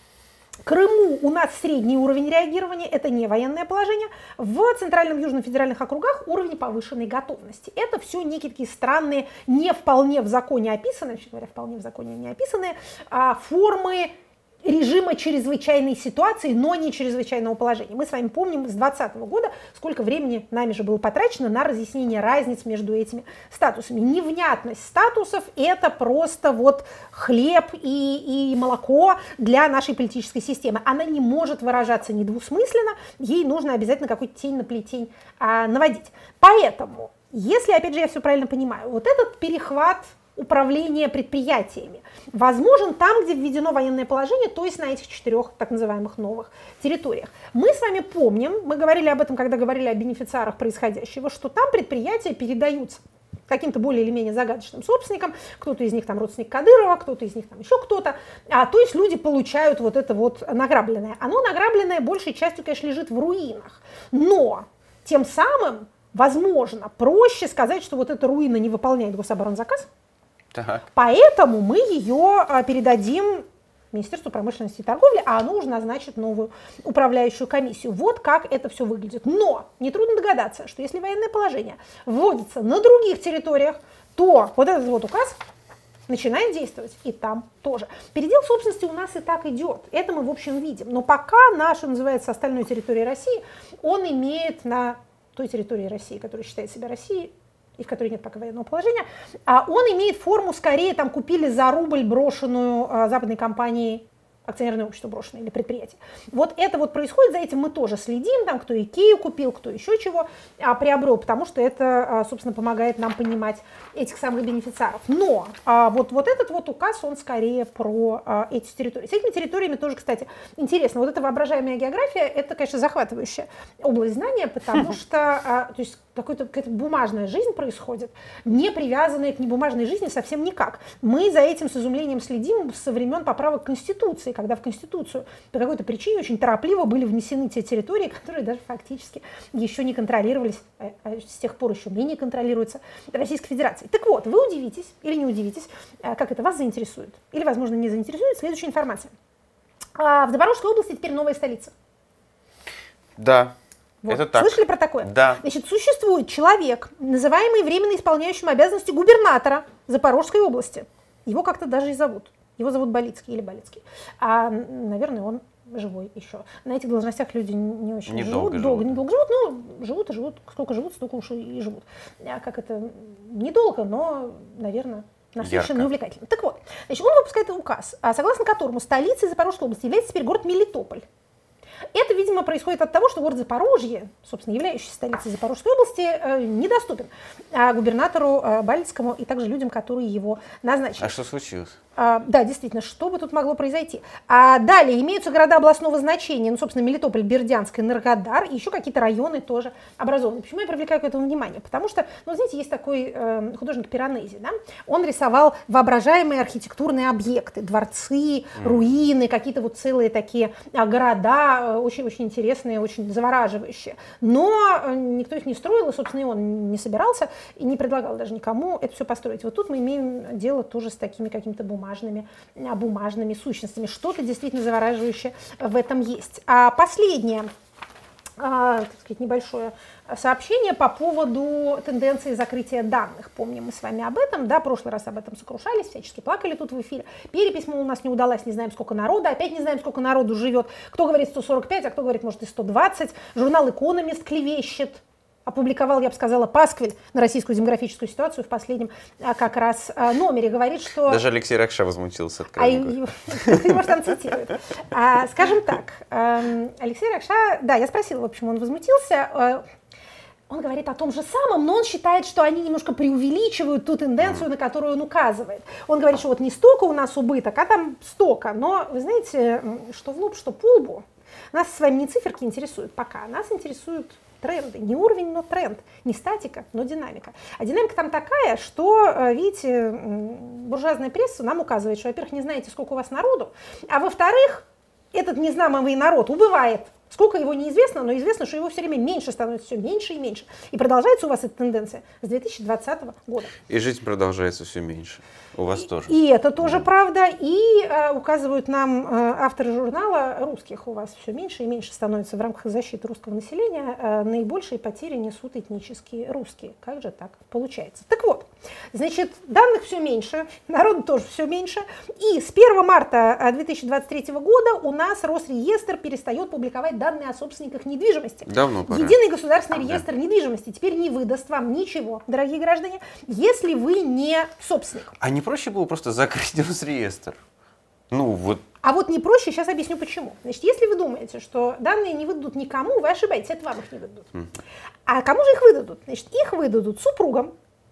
Крыму у нас средний уровень реагирования, это не военное положение. В Центральном и Южном федеральных округах уровень повышенной готовности. Это все некие такие странные, не вполне в законе описанные, вообще говоря, вполне в законе не описанные, а формы режима чрезвычайной ситуации, но не чрезвычайного положения. Мы с вами помним с двадцатого года, сколько времени нами же было потрачено на разъяснение разниц между этими статусами. Невнятность статусов – это просто вот хлеб и, и молоко для нашей политической системы. Она не может выражаться недвусмысленно, ей нужно обязательно какую-то тень на плетень а, наводить. Поэтому, если, опять же, я все правильно понимаю, вот этот перехват управления предприятиями возможен там, где введено военное положение, то есть на этих четырех так называемых новых территориях. Мы с вами помним, мы говорили об этом, когда говорили о бенефициарах происходящего, что там предприятия передаются каким-то более или менее загадочным собственникам, кто-то из них там родственник Кадырова, кто-то из них там еще кто-то, а, то есть люди получают вот это вот награбленное. Оно награбленное большей частью, конечно, лежит в руинах, но тем самым, возможно, проще сказать, что вот эта руина не выполняет гособоронзаказ. Так. Поэтому мы ее передадим Министерству промышленности и торговли, а оно уже назначит новую управляющую комиссию. Вот как это все выглядит. Но нетрудно догадаться, что если военное положение вводится на других территориях, то вот этот вот указ начинает действовать и там тоже. Передел собственности у нас и так идет. Это мы, в общем, видим. Но пока наша, называется, остальной территория России, он имеет на той территории России, которая считает себя Россией, и в которой нет пока военного положения, а он имеет форму, скорее, там купили за рубль брошенную а, западной компанией, акционерное общество брошенное или предприятие. Вот это вот происходит, за этим мы тоже следим, там кто Икею купил, кто еще чего а, приобрел, потому что это, а, собственно, помогает нам понимать этих самых бенефициаров. Но а, вот, вот этот вот указ, он скорее про а, эти территории. С этими территориями тоже, кстати, интересно. Вот эта воображаемая география, это, конечно, захватывающая область знания, потому что, а, то есть, какая-то бумажная жизнь происходит, не привязанная к небумажной жизни совсем никак. Мы за этим с изумлением следим со времен поправок Конституции, когда в Конституцию по какой-то причине очень торопливо были внесены те территории, которые даже фактически еще не контролировались, а с тех пор еще менее контролируются Российской Федерацией. Так вот, вы удивитесь или не удивитесь, как это вас заинтересует, или, возможно, не заинтересует следующая информация. В Запорожской области теперь новая столица. Да. Вот. Это так. Слышали про такое? Да. Значит, существует человек, называемый временно исполняющим обязанности губернатора Запорожской области. Его как-то даже и зовут. Его зовут Болицкий или Болицкий. А, наверное, он живой еще. На этих должностях люди не очень недолго живут. живут. Долго, недолго живут, но живут и живут. Сколько живут, столько уж и живут. А как это? Недолго, но, наверное, насыщенно и увлекательно. Так вот, значит, он выпускает указ, согласно которому столицей Запорожской области является теперь город Мелитополь. Это, видимо, происходит от того, что город Запорожье, собственно, являющийся столицей Запорожской области, недоступен губернатору Болицкому и также людям, которые его назначили. А что случилось? А, да, действительно, что бы тут могло произойти? А далее имеются города областного значения, ну, собственно, Мелитополь, Бердянск, Энергодар, и еще какие-то районы тоже образованы. Почему я привлекаю к этому внимание? Потому что, ну, знаете, есть такой э, художник Пиранези, да? Он рисовал воображаемые архитектурные объекты, дворцы, mm. руины, какие-то вот целые такие а, города, очень-очень интересные, очень завораживающие. Но никто их не строил, и, собственно, и он не собирался, и не предлагал даже никому это все построить. Вот тут мы имеем дело тоже с такими какими-то бумагами. Бумажными, бумажными сущностями. Что-то действительно завораживающее в этом есть. А последнее, так сказать, небольшое сообщение по поводу тенденции закрытия данных. Помним мы с вами об этом, да, в прошлый раз об этом сокрушались, всячески плакали тут в эфире. Перепись, мол, у нас не удалась, не знаем, сколько народа, опять не знаем, сколько народу живет. Кто говорит сто сорок пять, а кто говорит, может, и сто двадцать. Журнал «Экономист» клевещет. Опубликовал, я бы сказала, пасквиль на российскую демографическую ситуацию в последнем а, как раз а, номере. Говорит, что... Даже Алексей Ракша возмутился. А его, его там цитируют. А, скажем так, э, Алексей Ракша, да, я спросила его, почему он возмутился. Э, он говорит о том же самом, но он считает, что они немножко преувеличивают ту тенденцию, на которую он указывает. Он говорит, что вот не столько у нас убыток, а там столько. Но вы знаете, что в лоб, что по лбу, нас с вами не циферки интересуют пока, нас интересуют тренды. Не уровень, но тренд. Не статика, но динамика. А динамика там такая, что, видите, буржуазная пресса нам указывает, что, во-первых, не знаете, сколько у вас народу, а во-вторых, этот незнамовый народ убывает. Сколько его неизвестно, но известно, что его все время меньше становится, все меньше и меньше. И продолжается у вас эта тенденция с две тысячи двадцатого года. И жизнь продолжается все меньше. У вас и, тоже. И это тоже да. правда. И э, указывают нам э, авторы журнала, русских у вас все меньше и меньше становится в рамках защиты русского населения. Э, наибольшие потери несут этнические русские. Как же так получается? Так вот, значит, данных все меньше, народу тоже все меньше. И с первого марта две тысячи двадцать третьего года у нас Росреестр перестает публиковать данные о собственниках недвижимости. Давно пора. Единый государственный да. реестр недвижимости теперь не выдаст вам ничего, дорогие граждане, если вы не собственник. А не проще было просто закрыть Росреестр? Ну вот. А вот не проще, сейчас объясню почему. Значит, если вы думаете, что данные не выдадут никому, вы ошибаетесь, это вам их не выдадут. Mm. А кому же их выдадут? Значит, их выдадут супругам.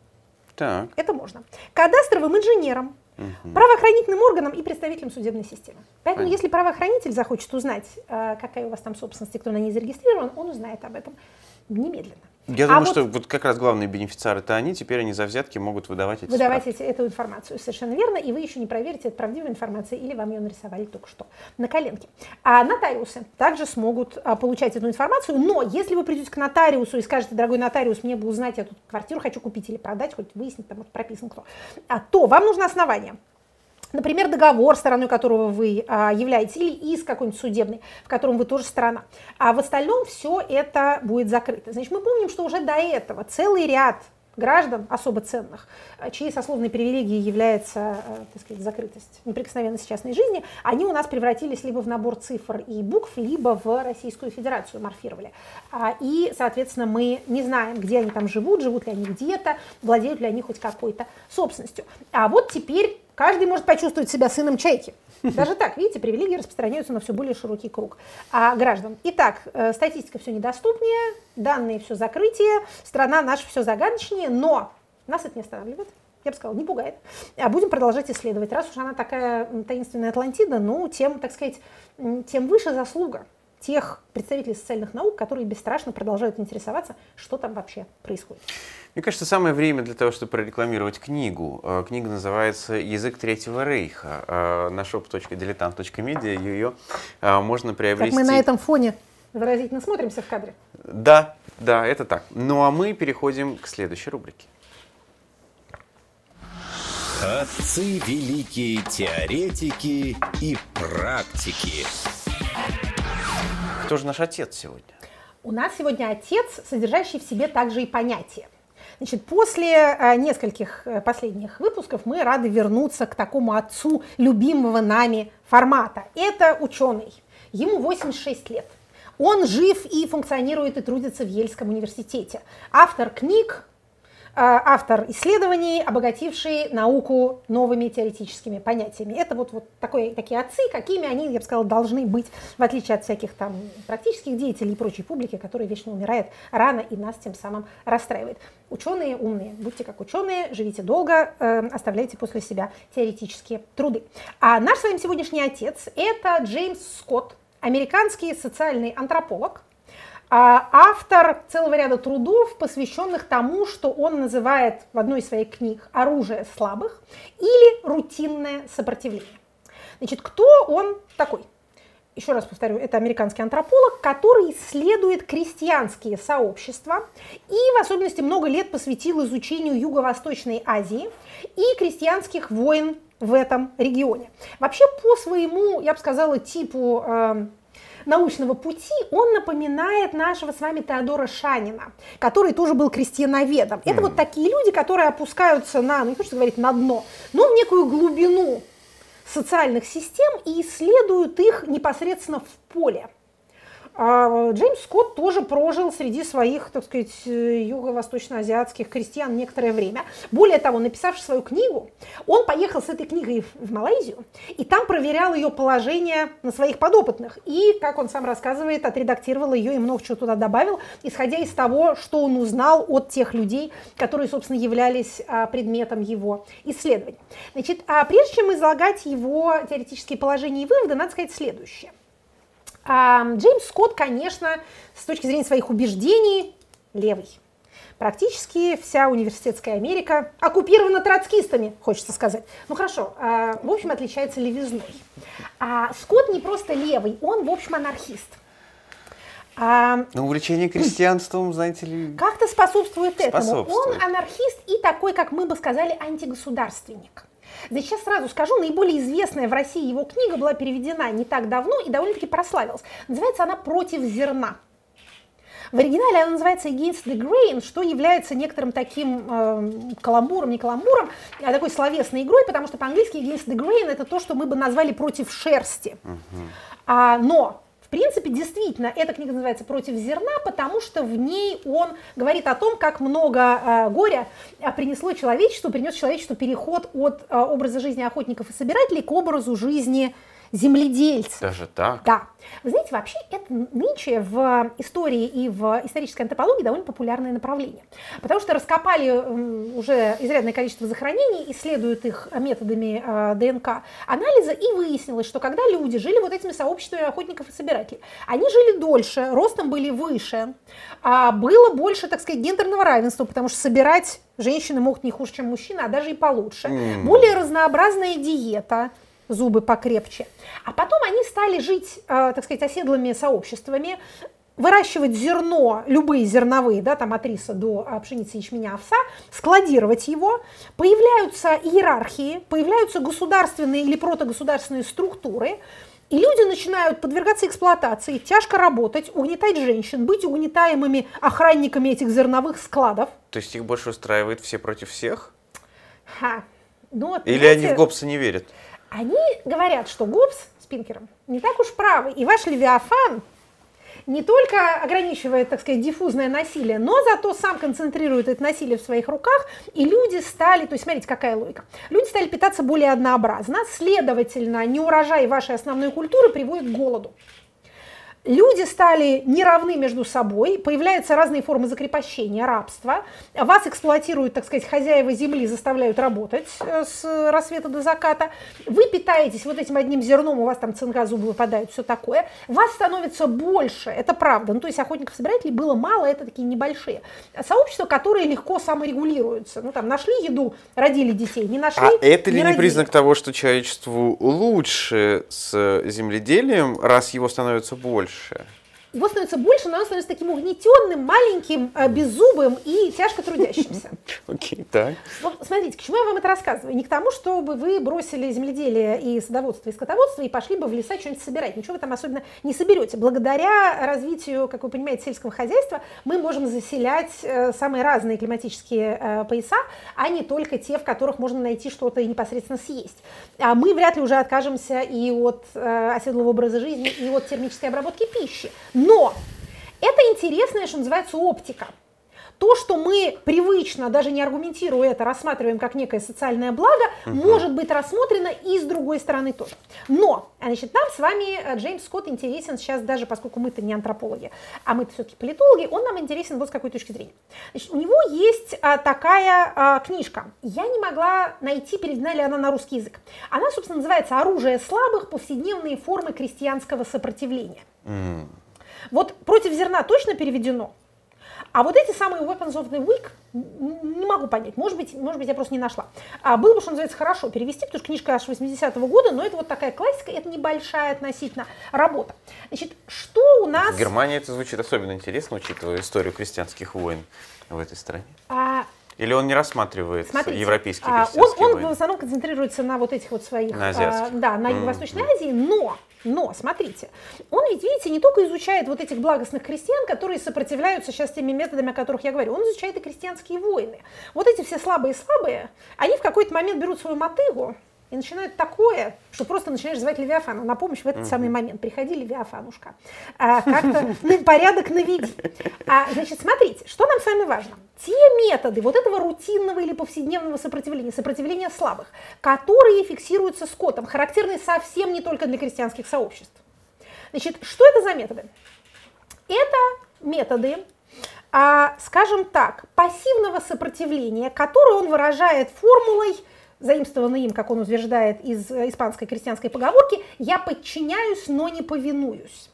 Так. Это можно. Кадастровым инженерам. Угу. Правоохранительным органам и представителям судебной системы. Поэтому, Понятно. Если правоохранитель захочет узнать, какая у вас там собственность и кто на ней зарегистрирован, он узнает об этом немедленно. Я а думаю, вот что вот как раз главные бенефициары это они, теперь они за взятки могут выдавать эти Выдавать справки. эти, эту информацию, совершенно верно, и вы еще не проверите, это правдивая информация или вам ее нарисовали только что на коленке. А нотариусы также смогут а, получать эту информацию, но если вы придете к нотариусу и скажете, дорогой нотариус, мне бы узнать, я тут квартиру хочу купить или продать, хоть выяснить, там может, прописан кто, а, то вам нужно основание. Например, договор, стороной которого вы а, являетесь, или иск какой-нибудь судебный, в котором вы тоже сторона. А в остальном все это будет закрыто. Значит, мы помним, что уже до этого целый ряд граждан особо ценных, чьей сословной привилегией является, так сказать, закрытость, неприкосновенность частной жизни, они у нас превратились либо в набор цифр и букв, либо в Российскую Федерацию морфировали. И, соответственно, мы не знаем, где они там живут, живут ли они где-то, владеют ли они хоть какой-то собственностью. А вот теперь каждый может почувствовать себя сыном чайки. Даже так, видите, привилегии распространяются на все более широкий круг а, граждан. Итак, э, статистика все недоступнее, данные все закрытие, страна наша все загадочнее, но нас это не останавливает. Я бы сказала, не пугает. А будем продолжать исследовать. Раз уж она такая таинственная Атлантида, ну, тем, так сказать, тем выше заслуга тех представителей социальных наук, которые бесстрашно продолжают интересоваться, что там вообще происходит. Мне кажется, самое время для того, чтобы прорекламировать книгу. Книга называется «Язык Третьего Рейха». На шоп точка дилетант точка медиа ее можно приобрести. Как мы на этом фоне выразительно смотримся в кадре. Да, да, это так. Ну а мы переходим к следующей рубрике. Отцы великие теоретики и практики. Кто же наш отец сегодня? У нас сегодня отец, содержащий в себе также и понятие. Значит, после а, нескольких а, последних выпусков мы рады вернуться к такому отцу любимого нами формата. Это ученый. Ему восемьдесят шесть лет. Он жив и функционирует и трудится в Ельском университете. Автор книг, автор исследований, обогативший науку новыми теоретическими понятиями. Это вот, вот такой, такие отцы, какими они, я бы сказала, должны быть, в отличие от всяких там практических деятелей и прочей публики, которая вечно умирает рано и нас тем самым расстраивает. Ученые умные, будьте как ученые, живите долго, э, оставляйте после себя теоретические труды. А наш с вами сегодняшний отец – это Джеймс Скотт, американский социальный антрополог, автор целого ряда трудов, посвященных тому, что он называет в одной из своих книг «Оружие слабых» или «Рутинное сопротивление». Значит, кто он такой? Еще раз повторю, это американский антрополог, который исследует крестьянские сообщества и в особенности много лет посвятил изучению Юго-Восточной Азии и крестьянских войн в этом регионе. Вообще по своему, я бы сказала, типу э, научного пути он напоминает нашего с вами Теодора Шанина, который тоже был крестьяноведом. Mm. Это вот такие люди, которые опускаются на, ну не хочется говорить на дно, но в некую глубину социальных систем и исследуют их непосредственно в поле. Джеймс Скотт тоже прожил среди своих, так сказать, юго-восточно-азиатских крестьян некоторое время. Более того, написавший свою книгу, он поехал с этой книгой в Малайзию и там проверял ее положение на своих подопытных. И, как он сам рассказывает, отредактировал ее и много чего туда добавил, исходя из того, что он узнал от тех людей, которые, собственно, являлись предметом его исследований. Значит, а прежде чем излагать его теоретические положения и выводы, надо сказать следующее. Джеймс Скотт, конечно, с точки зрения своих убеждений, левый. Практически вся университетская Америка оккупирована троцкистами, хочется сказать. Ну хорошо, в общем, отличается левизной. А Скотт не просто левый, он, в общем, анархист. Но увлечение крестьянством, знаете ли, как-то способствует этому. способствует. Он анархист и такой, как мы бы сказали, антигосударственник. Значит, сейчас сразу скажу, наиболее известная в России его книга была переведена не так давно и довольно-таки прославилась. Называется она «Против зерна». В оригинале она называется «Against the Grain», что является некоторым таким э, каламбуром, не каламбуром, а такой словесной игрой, потому что по-английски «Against the Grain» — это то, что мы бы назвали «против шерсти». Uh-huh. а, но... В принципе, действительно, эта книга называется «Против зерна», потому что в ней он говорит о том, как много э, горя принесло человечеству, принес человечеству переход от э, образа жизни охотников и собирателей к образу жизни земледельцев. Даже так? Да. Вы знаете, вообще это нынче в истории и в исторической антропологии довольно популярное направление. Потому что раскопали уже изрядное количество захоронений, исследуют их методами э, ДНК анализа, и выяснилось, что когда люди жили вот этими сообществами охотников и собирателей, они жили дольше, ростом были выше, а было больше, так сказать, гендерного равенства, потому что собирать женщины могут не хуже, чем мужчины, а даже и получше. Mm. Более разнообразная диета, зубы покрепче. А потом они стали жить, э, так сказать, оседлыми сообществами, выращивать зерно, любые зерновые, да, там от риса до а, пшеницы, ячменя, овса, складировать его. Появляются иерархии, появляются государственные или протогосударственные структуры, и люди начинают подвергаться эксплуатации, тяжко работать, угнетать женщин, быть угнетаемыми охранниками этих зерновых складов. То есть их больше устраивает все против всех? Ха. Ну, вот, или знаете, они в Гоббса не верят? Они говорят, что Гоббс с Пинкером не так уж правы, и ваш Левиафан не только ограничивает, так сказать, диффузное насилие, но зато сам концентрирует это насилие в своих руках, и люди стали, то есть смотрите, какая логика, люди стали питаться более однообразно, следовательно, неурожай вашей основной культуры приводит к голоду. Люди стали неравны между собой, появляются разные формы закрепощения, рабства. Вас эксплуатируют, так сказать, хозяева земли, заставляют работать с рассвета до заката. Вы питаетесь вот этим одним зерном, у вас там цинка, зубы выпадают, все такое. Вас становится больше, это правда. Ну, то есть охотников-собирателей было мало, это такие небольшие. Сообщества, которые легко саморегулируются. Ну, там, нашли еду, родили детей, не нашли, А это ли не не родили. признак того, что человечеству лучше с земледелием, раз его становится больше? Его становится больше, но он становится таким угнетенным, маленьким, беззубым и тяжко трудящимся. Окей, так. Вот смотрите, к чему я вам это рассказываю? Не к тому, чтобы вы бросили земледелие и садоводство, и скотоводство и пошли бы в леса что-нибудь собирать. Ничего вы там особенно не соберете. Благодаря развитию, как вы понимаете, сельского хозяйства мы можем заселять самые разные климатические пояса, а не только те, в которых можно найти что-то и непосредственно съесть. А мы вряд ли уже откажемся и от оседлого образа жизни, и от термической обработки пищи. Но это интересная, что называется, оптика. То, что мы привычно, даже не аргументируя это, рассматриваем как некое социальное благо, угу. может быть рассмотрено и с другой стороны тоже. Но, значит, нам с вами Джеймс Скотт интересен сейчас, даже поскольку мы-то не антропологи, а мы-то все-таки политологи, он нам интересен вот с какой точки зрения. Значит, у него есть а, такая а, книжка. Я не могла найти, переведена ли она на русский язык. Она, собственно, называется «Оружие слабых. Повседневные формы крестьянского сопротивления». Mm. Вот против зерна точно переведено, а вот эти самые weapons of the week не могу понять, может быть, может быть я просто не нашла. А было бы, что называется, хорошо перевести, потому что книжка аж восьмидесятого года, но это вот такая классика, это небольшая относительно работа. Значит, что у нас... В Германии это звучит особенно интересно, учитывая историю крестьянских войн в этой стране. А... Или он не рассматривает Смотрите, европейские крестьянские он, он войны? Он в основном концентрируется на вот этих вот своих... На азиатских. А, да, на Юго-Восточной mm-hmm. Азии, но... Но, смотрите, он ведь, видите, не только изучает вот этих благостных крестьян, которые сопротивляются сейчас теми методами, о которых я говорю, он изучает и крестьянские войны. Вот эти все слабые-слабые, они в какой-то момент берут свою мотыгу и начинают такое, что просто начинаешь звать Левиафана. На помощь в этот mm-hmm. самый момент. Приходи, Левиафанушка. А, как-то порядок наведи. А, значит, смотрите, что нам с вами важно. Те методы вот этого рутинного или повседневного сопротивления, сопротивления слабых, которые фиксируются Скоттом, характерны совсем не только для крестьянских сообществ. Значит, что это за методы? Это методы, а, скажем так, пассивного сопротивления, которые он выражает формулой, заимствованной им, как он утверждает из испанской крестьянской поговорки, «я подчиняюсь, но не повинуюсь».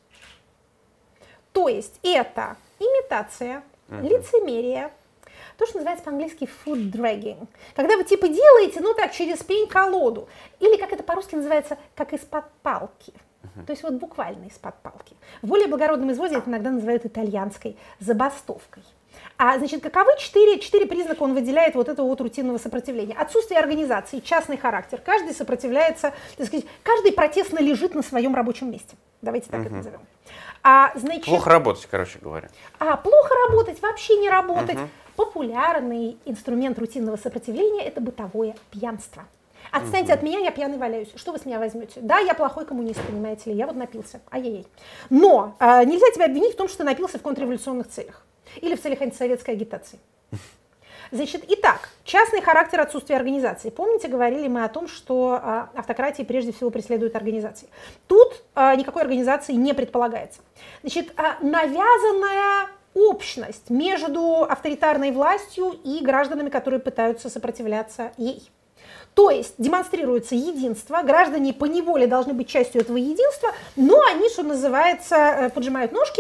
То есть это имитация, uh-huh. лицемерие, то, что называется по-английски food dragging. Когда вы типа делаете, ну так, через пень-колоду. Или, как это по-русски называется, как из-под палки. Uh-huh. То есть вот буквально из-под палки. В более благородном изводе это иногда называют итальянской забастовкой. А, значит, каковы четыре, четыре признака он выделяет вот этого вот рутинного сопротивления? Отсутствие организации, частный характер. Каждый сопротивляется, так сказать, каждый протестно лежит на своем рабочем месте. Давайте так uh-huh. это назовем. А, значит, плохо работать, короче говоря. А, плохо работать, вообще не работать. Uh-huh. Популярный инструмент рутинного сопротивления – это бытовое пьянство. Отстаньте угу. от меня, я пьяный валяюсь. Что вы с меня возьмете? Да, я плохой коммунист, понимаете ли, я вот напился. Ай-яй-яй. Но э, нельзя тебя обвинить в том, что ты напился в контрреволюционных целях. Или в целях антисоветской агитации. Значит, итак, частный характер отсутствия организации. Помните, говорили мы о том, что э, автократии прежде всего преследуют организации. Тут э, никакой организации не предполагается. Значит, э, навязанная общность между авторитарной властью и гражданами, которые пытаются сопротивляться ей. То есть демонстрируется единство, граждане поневоле должны быть частью этого единства, но они, что называется, поджимают ножки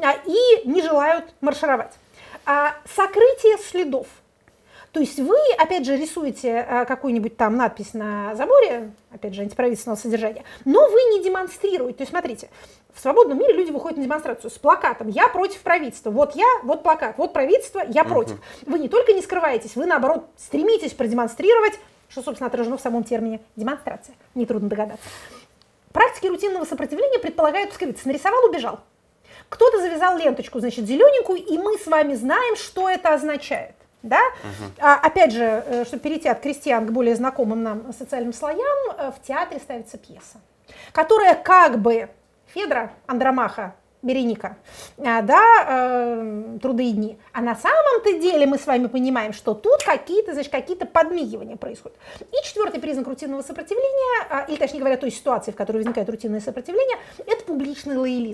и не желают маршировать. Сокрытие следов. То есть вы, опять же, рисуете какую-нибудь там надпись на заборе, опять же, антиправительственного содержания, но вы не демонстрируете. То есть смотрите, в свободном мире люди выходят на демонстрацию с плакатом «Я против правительства», вот я, вот плакат, вот правительство, я против. Uh-huh. Вы не только не скрываетесь, вы, наоборот, стремитесь продемонстрировать, что, собственно, отражено в самом термине демонстрация. Нетрудно догадаться. Практики рутинного сопротивления предполагают скрыться. Нарисовал, убежал. Кто-то завязал ленточку, значит, зелененькую, и мы с вами знаем, что это означает. Да? Uh-huh. А, опять же, чтобы перейти от крестьян к более знакомым нам социальным слоям, в театре ставится пьеса, которая как бы Федра, Андромаха, Береника, да, э, труды и дни. А на самом-то деле мы с вами понимаем, что тут какие-то, значит, какие-то подмигивания происходят. И четвертый признак рутинного сопротивления, или, точнее говоря, той ситуации, в которой возникает рутинное сопротивление, это публичный лоялизм.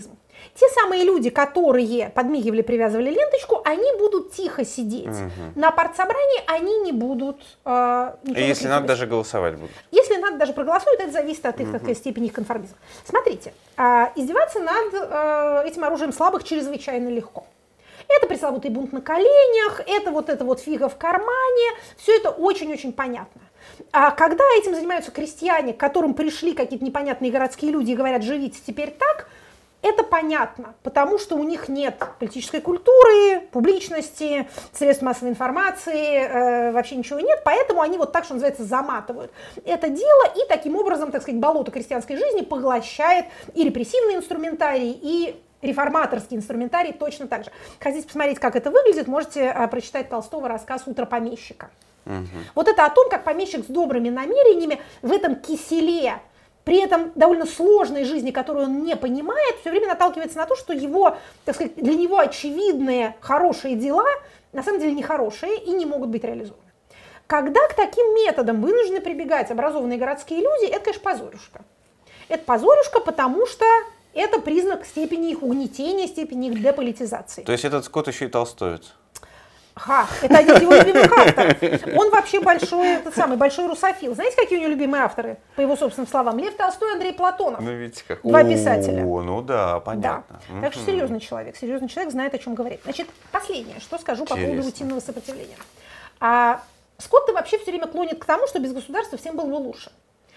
Те самые люди, которые подмигивали, привязывали ленточку, они будут тихо сидеть. Угу. На партсобрании они не будут э, ничего. И если надо, даже голосовать будут. Если надо, даже проголосуют, это зависит от их, угу. так сказать, степени их конформизма. Смотрите, э, издеваться над э, этим оружием слабых чрезвычайно легко. Это пресловутый бунт на коленях, это вот это вот фига в кармане, все это очень-очень понятно. А когда этим занимаются крестьяне, к которым пришли какие-то непонятные городские люди и говорят, живите теперь так, это понятно, потому что у них нет политической культуры, публичности, средств массовой информации, э, вообще ничего нет, поэтому они вот так, что называется, заматывают это дело, и таким образом, так сказать, болото крестьянской жизни поглощает и репрессивный инструментарий, и реформаторский инструментарий точно так же. Хотите посмотреть, как это выглядит, можете а, прочитать Толстого рассказ «Утро помещика». Угу. Вот это о том, как помещик с добрыми намерениями в этом киселе, при этом довольно сложной жизни, которую он не понимает, все время наталкивается на то, что его, так сказать, для него очевидные хорошие дела на самом деле нехорошие и не могут быть реализованы. Когда к таким методам вынуждены прибегать образованные городские люди, это, конечно, позорюшка. Это позорюшка, потому что это признак степени их угнетения, степени их деполитизации. То есть этот Скотт еще и толстоец? Ха, это один из его любимых авторов. Он вообще большой, этот самый, большой русофил. Знаете, какие у него любимые авторы, по его собственным словам? Лев Толстой, Андрей Платонов. Ну, видите как. Два писателя. О, ну да, понятно. Да. Так что серьезный человек. Серьезный человек знает, о чем говорит. Значит, последнее, что скажу по поводу рутинного сопротивления. А, Скотт вообще все время клонит к тому, что без государства всем было бы лучше.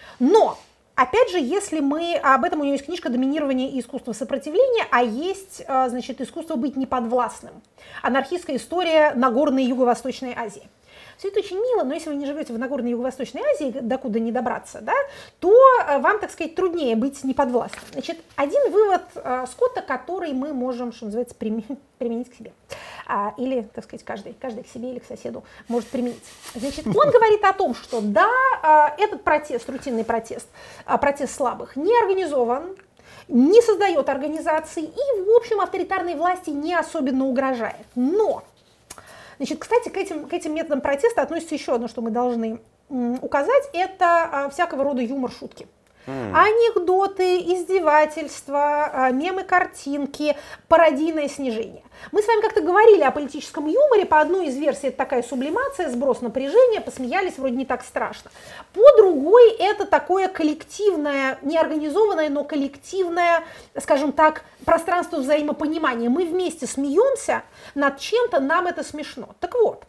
Но опять же, если мы, об этом у него есть книжка «Доминирование и искусство сопротивления», а есть, значит, искусство быть неподвластным. Анархистская история Нагорной и Юго-Восточной Азии. Все это очень мило, но если вы не живете в Нагорной и Юго-Восточной Азии, докуда не добраться, да, то вам, так сказать, труднее быть неподвластным. Значит, один вывод э, Скотта, который мы можем, что называется, применить, применить к себе. А, или, так сказать, каждый, каждый к себе или к соседу может применить. Значит, он говорит о том, что да, э, этот протест, рутинный протест, э, протест слабых, не организован, не создает организации и, в общем, авторитарной власти не особенно угрожает. Но... Значит, кстати, к этим, к этим методам протеста относится еще одно, что мы должны м, указать, это а, всякого рода юмор, шутки. Mm. Анекдоты, издевательства, а, мемы, картинки, пародийное снижение. Мы с вами как-то говорили о политическом юморе, по одной из версий это такая сублимация, сброс напряжения, посмеялись, вроде не так страшно. По другой это такое коллективное, неорганизованное, но коллективное, скажем так, пространство взаимопонимания. Мы вместе смеемся над чем-то, нам это смешно. Так вот,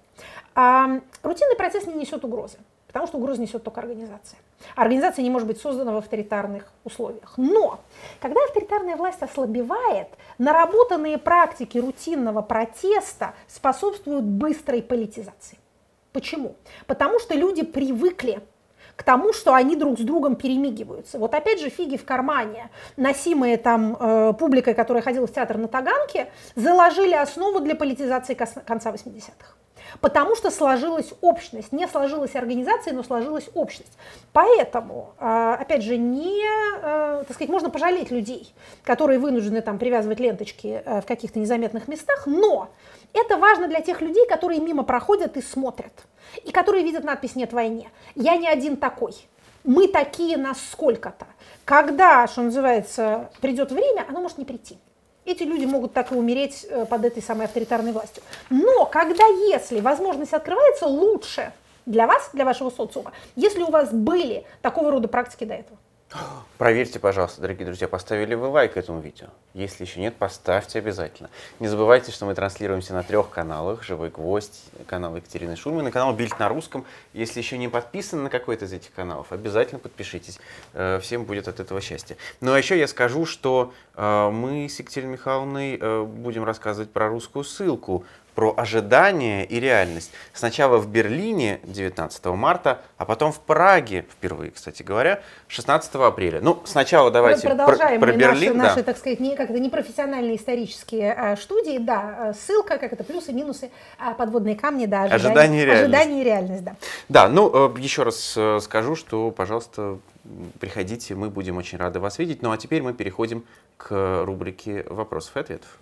а, рутинный процесс не несет угрозы. Потому что угрозу несет только организация. Организация не может быть создана в авторитарных условиях. Но когда авторитарная власть ослабевает, наработанные практики рутинного протеста способствуют быстрой политизации. Почему? Потому что люди привыкли к тому, что они друг с другом перемигиваются. Вот опять же фиги в кармане, носимые там э, публикой, которая ходила в театр на Таганке, заложили основу для политизации конца восьмидесятых. Потому что сложилась общность, не сложилась организация, но сложилась общность. Поэтому, опять же, не, так сказать, можно пожалеть людей, которые вынуждены там привязывать ленточки в каких-то незаметных местах, но это важно для тех людей, которые мимо проходят и смотрят, и которые видят надпись «Нет войне». Я не один такой. Мы такие нас сколько-то. Когда, что называется, придет время, оно может не прийти. Эти люди могут так и умереть под этой самой авторитарной властью. Но когда, если возможность открывается, лучше для вас, для вашего социума, если у вас были такого рода практики до этого. Проверьте, пожалуйста, дорогие друзья, поставили вы лайк этому видео. Если еще нет, поставьте обязательно. Не забывайте, что мы транслируемся на трех каналах. «Живой гвоздь», канал Екатерины Шульман и канал «Бильд на русском». Если еще не подписаны на какой-то из этих каналов, обязательно подпишитесь. Всем будет от этого счастье. Ну а еще я скажу, что мы с Екатериной Михайловной будем рассказывать про русскую ссылку, про ожидания и реальность. Сначала в Берлине девятнадцатого марта, а потом в Праге, впервые, кстати говоря, шестнадцатого апреля. Ну, сначала давайте мы продолжаем про, про Берлин. Наши, да. наши, так сказать, не, как это, непрофессиональные исторические а, студии. Да, ссылка, как это, плюсы, минусы, а, подводные камни, да, ожидания, ожидания и реальность. Ожидания и реальность, да. Да, ну, еще раз скажу, что, пожалуйста, приходите, мы будем очень рады вас видеть. Ну, а теперь мы переходим к рубрике вопросов и ответов.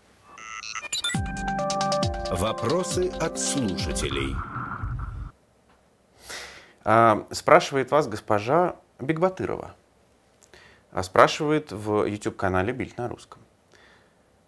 Вопросы от слушателей. А, спрашивает вас госпожа Бекбатырова. А спрашивает в YouTube-канале «Бильд на русском».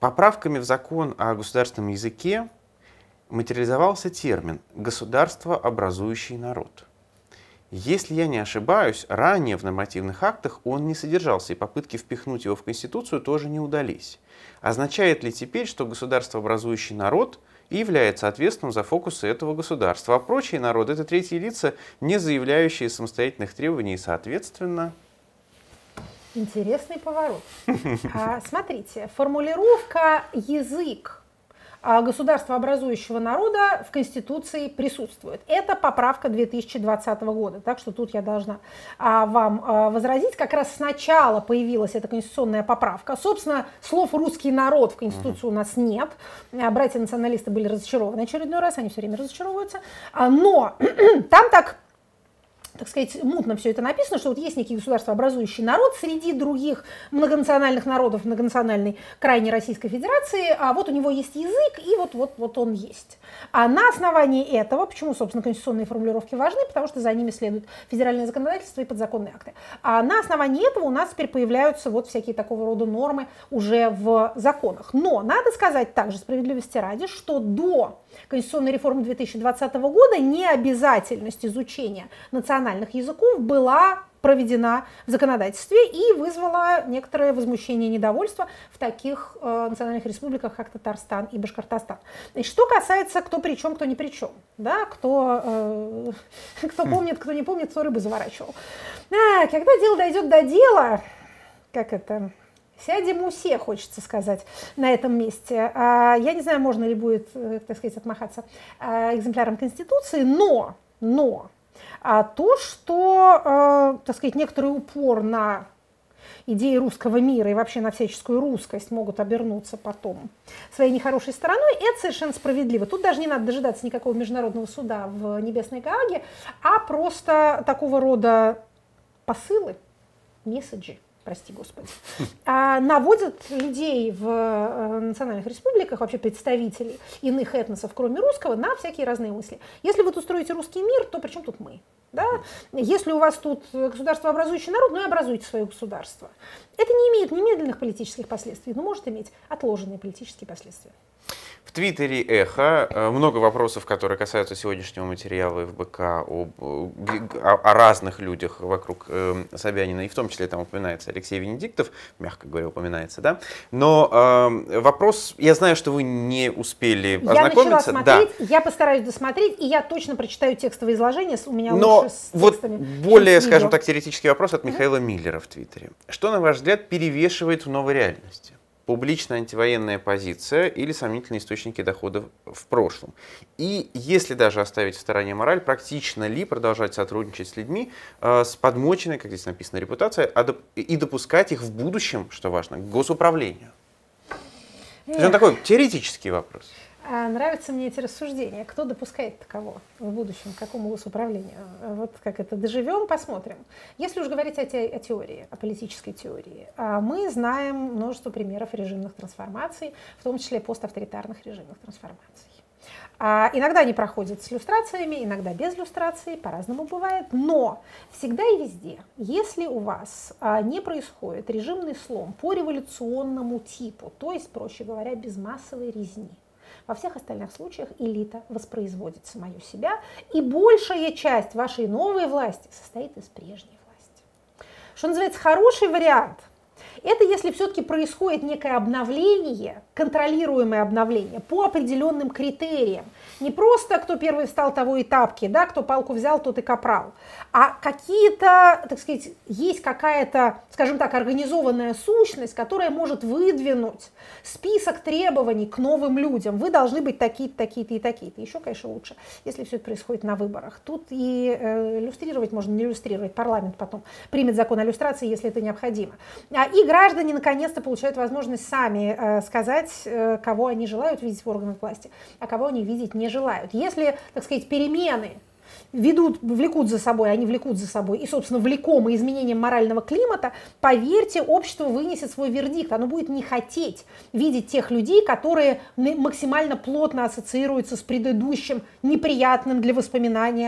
Поправками в закон о государственном языке материализовался термин «государствообразующий народ». Если я не ошибаюсь, ранее в нормативных актах он не содержался, и попытки впихнуть его в Конституцию тоже не удались. Означает ли теперь, что государствообразующий народ является ответственным за фокусы этого государства, а прочие народы — это третьи лица, не заявляющие самостоятельных требований, и, соответственно... Интересный поворот. А, смотрите, формулировка «язык» государствообразующего народа в Конституции присутствует. Это поправка две тысячи двадцатого года, так что тут я должна а, вам а, возразить. Как раз сначала появилась эта конституционная поправка. Собственно, слов «русский народ» в Конституции у нас нет. А, братья-националисты были разочарованы очередной раз, они все время разочаровываются. А, но там так... так сказать, мутно все это написано, что вот есть некий государствообразующий народ среди других многонациональных народов многонациональной крайней Российской Федерации, а вот у него есть язык, и вот, вот, вот он есть. А на основании этого, почему, собственно, конституционные формулировки важны, потому что за ними следует федеральное законодательство и подзаконные акты. А на основании этого у нас теперь появляются вот всякие такого рода нормы уже в законах. Но надо сказать также, справедливости ради, что до конституционной реформы две тысячи двадцатого года необязательность изучения национальных языков была проведена в законодательстве и вызвала некоторое возмущение и недовольство в таких э, национальных республиках, как Татарстан и Башкортостан. Значит, что касается кто при чем, кто не при чем, да, кто, э, кто помнит, кто не помнит, кто рыбу заворачивал. А, когда дело дойдет до дела, как это... Сядем усе, хочется сказать, на этом месте. Я не знаю, можно ли будет, так сказать, отмахаться экземпляром Конституции, но, но то, что, так сказать, некоторый упор на идеи русского мира и вообще на всяческую русскость могут обернуться потом своей нехорошей стороной, это совершенно справедливо. Тут даже не надо дожидаться никакого международного суда в Небесной Гааге, а просто такого рода посылы, месседжи, прости господи, наводят людей в национальных республиках, вообще представителей иных этносов, кроме русского, на всякие разные мысли. Если вы тут строите русский мир, то при чем тут мы? Да? Если у вас тут государствообразующий народ, ну и образуйте свое государство. Это не имеет немедленных политических последствий, но может иметь отложенные политические последствия. В Твиттере «Эхо» много вопросов, которые касаются сегодняшнего материала ФБК об, о, о разных людях вокруг э, Собянина, и в том числе там упоминается Алексей Венедиктов, мягко говоря, упоминается, да? Но э, вопрос, я знаю, что вы не успели ознакомиться. Я начала смотреть, да. Я постараюсь досмотреть, и я точно прочитаю тестовое изложение, у меня Но лучше с вот текстами, более, с скажем видео. так, теоретический вопрос от Михаила mm-hmm. Миллера в Твиттере. Что, на ваш взгляд, перевешивает в новой реальности? Публичная антивоенная позиция или сомнительные источники доходов в прошлом. И если даже оставить в стороне мораль, практично ли продолжать сотрудничать с людьми э, с подмоченной, как здесь написано, репутацией, а доп- и допускать их в будущем, что важно, к госуправлению? То есть он такой теоретический вопрос. А нравятся мне эти рассуждения. Кто допускает кого в будущем, к какому госуправлению? Вот как это, доживем, посмотрим. Если уж говорить о, те, о теории, о политической теории, мы знаем множество примеров режимных трансформаций, в том числе поставторитарных режимных трансформаций. А иногда они проходят с люстрациями, иногда без люстрации, по-разному бывает, но всегда и везде, если у вас не происходит режимный слом по революционному типу, то есть, проще говоря, без массовой резни, во всех остальных случаях элита воспроизводит самую себя, и большая часть вашей новой власти состоит из прежней власти. Что называется, хороший вариант – это если все-таки происходит некое обновление, контролируемое обновление по определенным критериям. Не просто кто первый встал, того и тапки, да, кто палку взял, тот и капрал, а какие-то, так сказать, есть какая-то, скажем так, организованная сущность, которая может выдвинуть список требований к новым людям. Вы должны быть такие-то, такие-то и такие-то. Еще, конечно, лучше, если все это происходит на выборах. Тут и э, иллюстрировать можно, не иллюстрировать. Парламент потом примет закон о иллюстрации, если это необходимо. И граждане наконец-то получают возможность сами э, сказать, э, кого они желают видеть в органах власти, а кого они видеть не желают. Если, так сказать, перемены ведут, влекут за собой, они влекут за собой, и, собственно, влекомы изменением морального климата, поверьте, общество вынесет свой вердикт. Оно будет не хотеть видеть тех людей, которые максимально плотно ассоциируются с предыдущим неприятным для воспоминания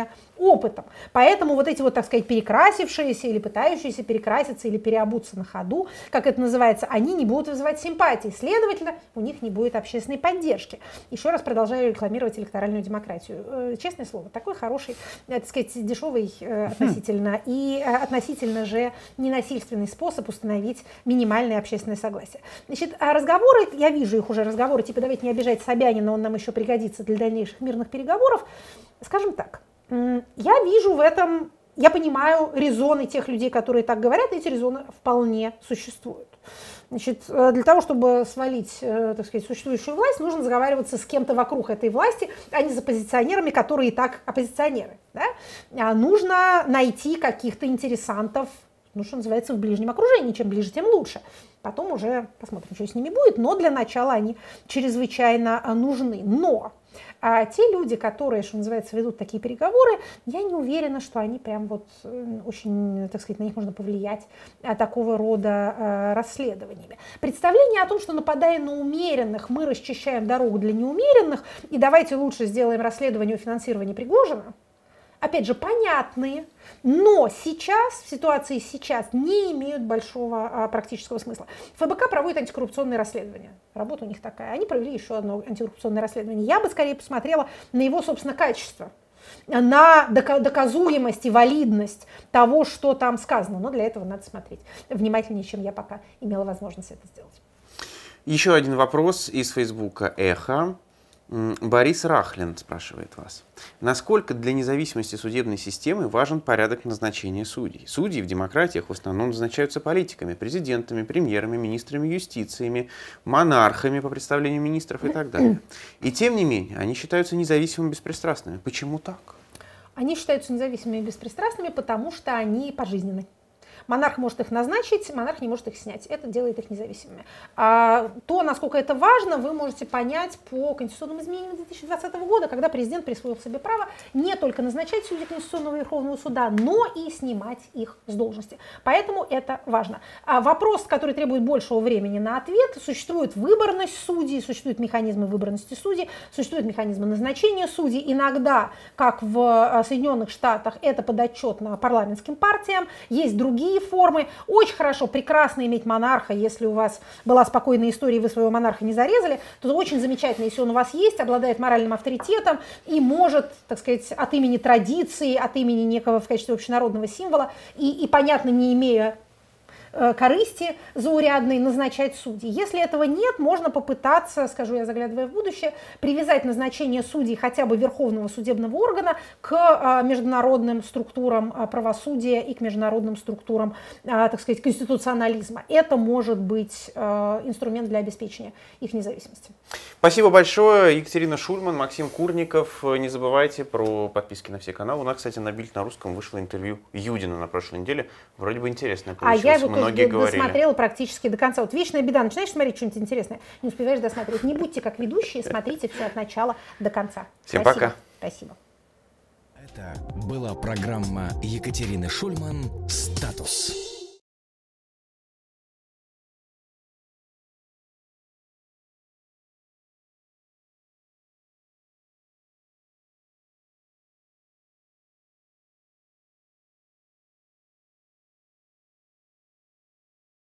опытом. Поэтому вот эти вот, так сказать, перекрасившиеся или пытающиеся перекраситься или переобуться на ходу, как это называется, они не будут вызывать симпатии. Следовательно, у них не будет общественной поддержки. Еще раз продолжаю рекламировать электоральную демократию. Честное слово, такой хороший, так сказать, дешевый относительно и относительно же ненасильственный способ установить минимальное общественное согласие. Значит, разговоры, я вижу их уже, разговоры, типа давайте не обижать Собянина, он нам еще пригодится для дальнейших мирных переговоров. Скажем так, я вижу в этом, я понимаю резоны тех людей, которые так говорят, эти резоны вполне существуют. Значит, для того, чтобы свалить, так сказать, существующую власть, нужно заговариваться с кем-то вокруг этой власти, а не с оппозиционерами, которые и так оппозиционеры. Да? Нужно найти каких-то интересантов, ну, что называется, в ближнем окружении. Чем ближе, тем лучше. Потом уже посмотрим, что с ними будет, но для начала они чрезвычайно нужны. Но а те люди, которые, что называется, ведут такие переговоры, я не уверена, что они прям вот очень, так сказать, на них можно повлиять а, такого рода а, расследованиями. Представление о том, что нападая на умеренных, мы расчищаем дорогу для неумеренных, и давайте лучше сделаем расследование о финансировании Пригожина, опять же, понятные, но сейчас, в ситуации сейчас, не имеют большого а, практического смысла. ФБК проводит антикоррупционные расследования. Работа у них такая. Они провели еще одно антикоррупционное расследование. Я бы скорее посмотрела на его, собственно, качество, на доказуемость и валидность того, что там сказано. Но для этого надо смотреть внимательнее, чем я пока имела возможность это сделать. Еще один вопрос из Фейсбука «Эхо». Борис Рахлин спрашивает вас. Насколько для независимости судебной системы важен порядок назначения судей? Судьи в демократиях в основном назначаются политиками, президентами, премьерами, министрами юстициями, монархами по представлению министров и так далее. И тем не менее, они считаются независимыми и беспристрастными. Почему так? Они считаются независимыми и беспристрастными, потому что они пожизненны. Монарх может их назначить, монарх не может их снять. Это делает их независимыми. А то, насколько это важно, вы можете понять по конституционным изменениям две тысячи двадцатого года, когда президент присвоил себе право не только назначать судей Конституционного Верховного суда, но и снимать их с должности. Поэтому это важно. А вопрос, который требует большего времени на ответ, существует выборность судей, существуют механизмы выборности судей, существуют механизмы назначения судей. Иногда, как в Соединенных Штатах, это подотчетно парламентским партиям, есть другие формы. Очень хорошо, прекрасно иметь монарха, если у вас была спокойная история, и вы своего монарха не зарезали, то очень замечательно, если он у вас есть, обладает моральным авторитетом и может, так сказать, от имени традиции, от имени некого в качестве общенародного символа и, и понятно, не имея корысти заурядной, назначать судей. Если этого нет, можно попытаться, скажу я, заглядывая в будущее, привязать назначение судей хотя бы Верховного судебного органа к международным структурам правосудия и к международным структурам, так сказать, конституционализма. Это может быть инструмент для обеспечения их независимости. Спасибо большое. Екатерина Шульман, Максим Курников. Не забывайте про подписки на все каналы. У нас, кстати, на Бильд на русском вышло интервью Юдина на прошлой неделе. Вроде бы интересное получилось. А я его Многие тоже досмотрела практически до конца. Вот вечная беда. Начинаешь смотреть что-нибудь интересное, не успеваешь досмотреть. Не будьте как ведущие, смотрите все от начала до конца. Всем Спасибо. пока. Спасибо. Это была программа Екатерины Шульман «Статус».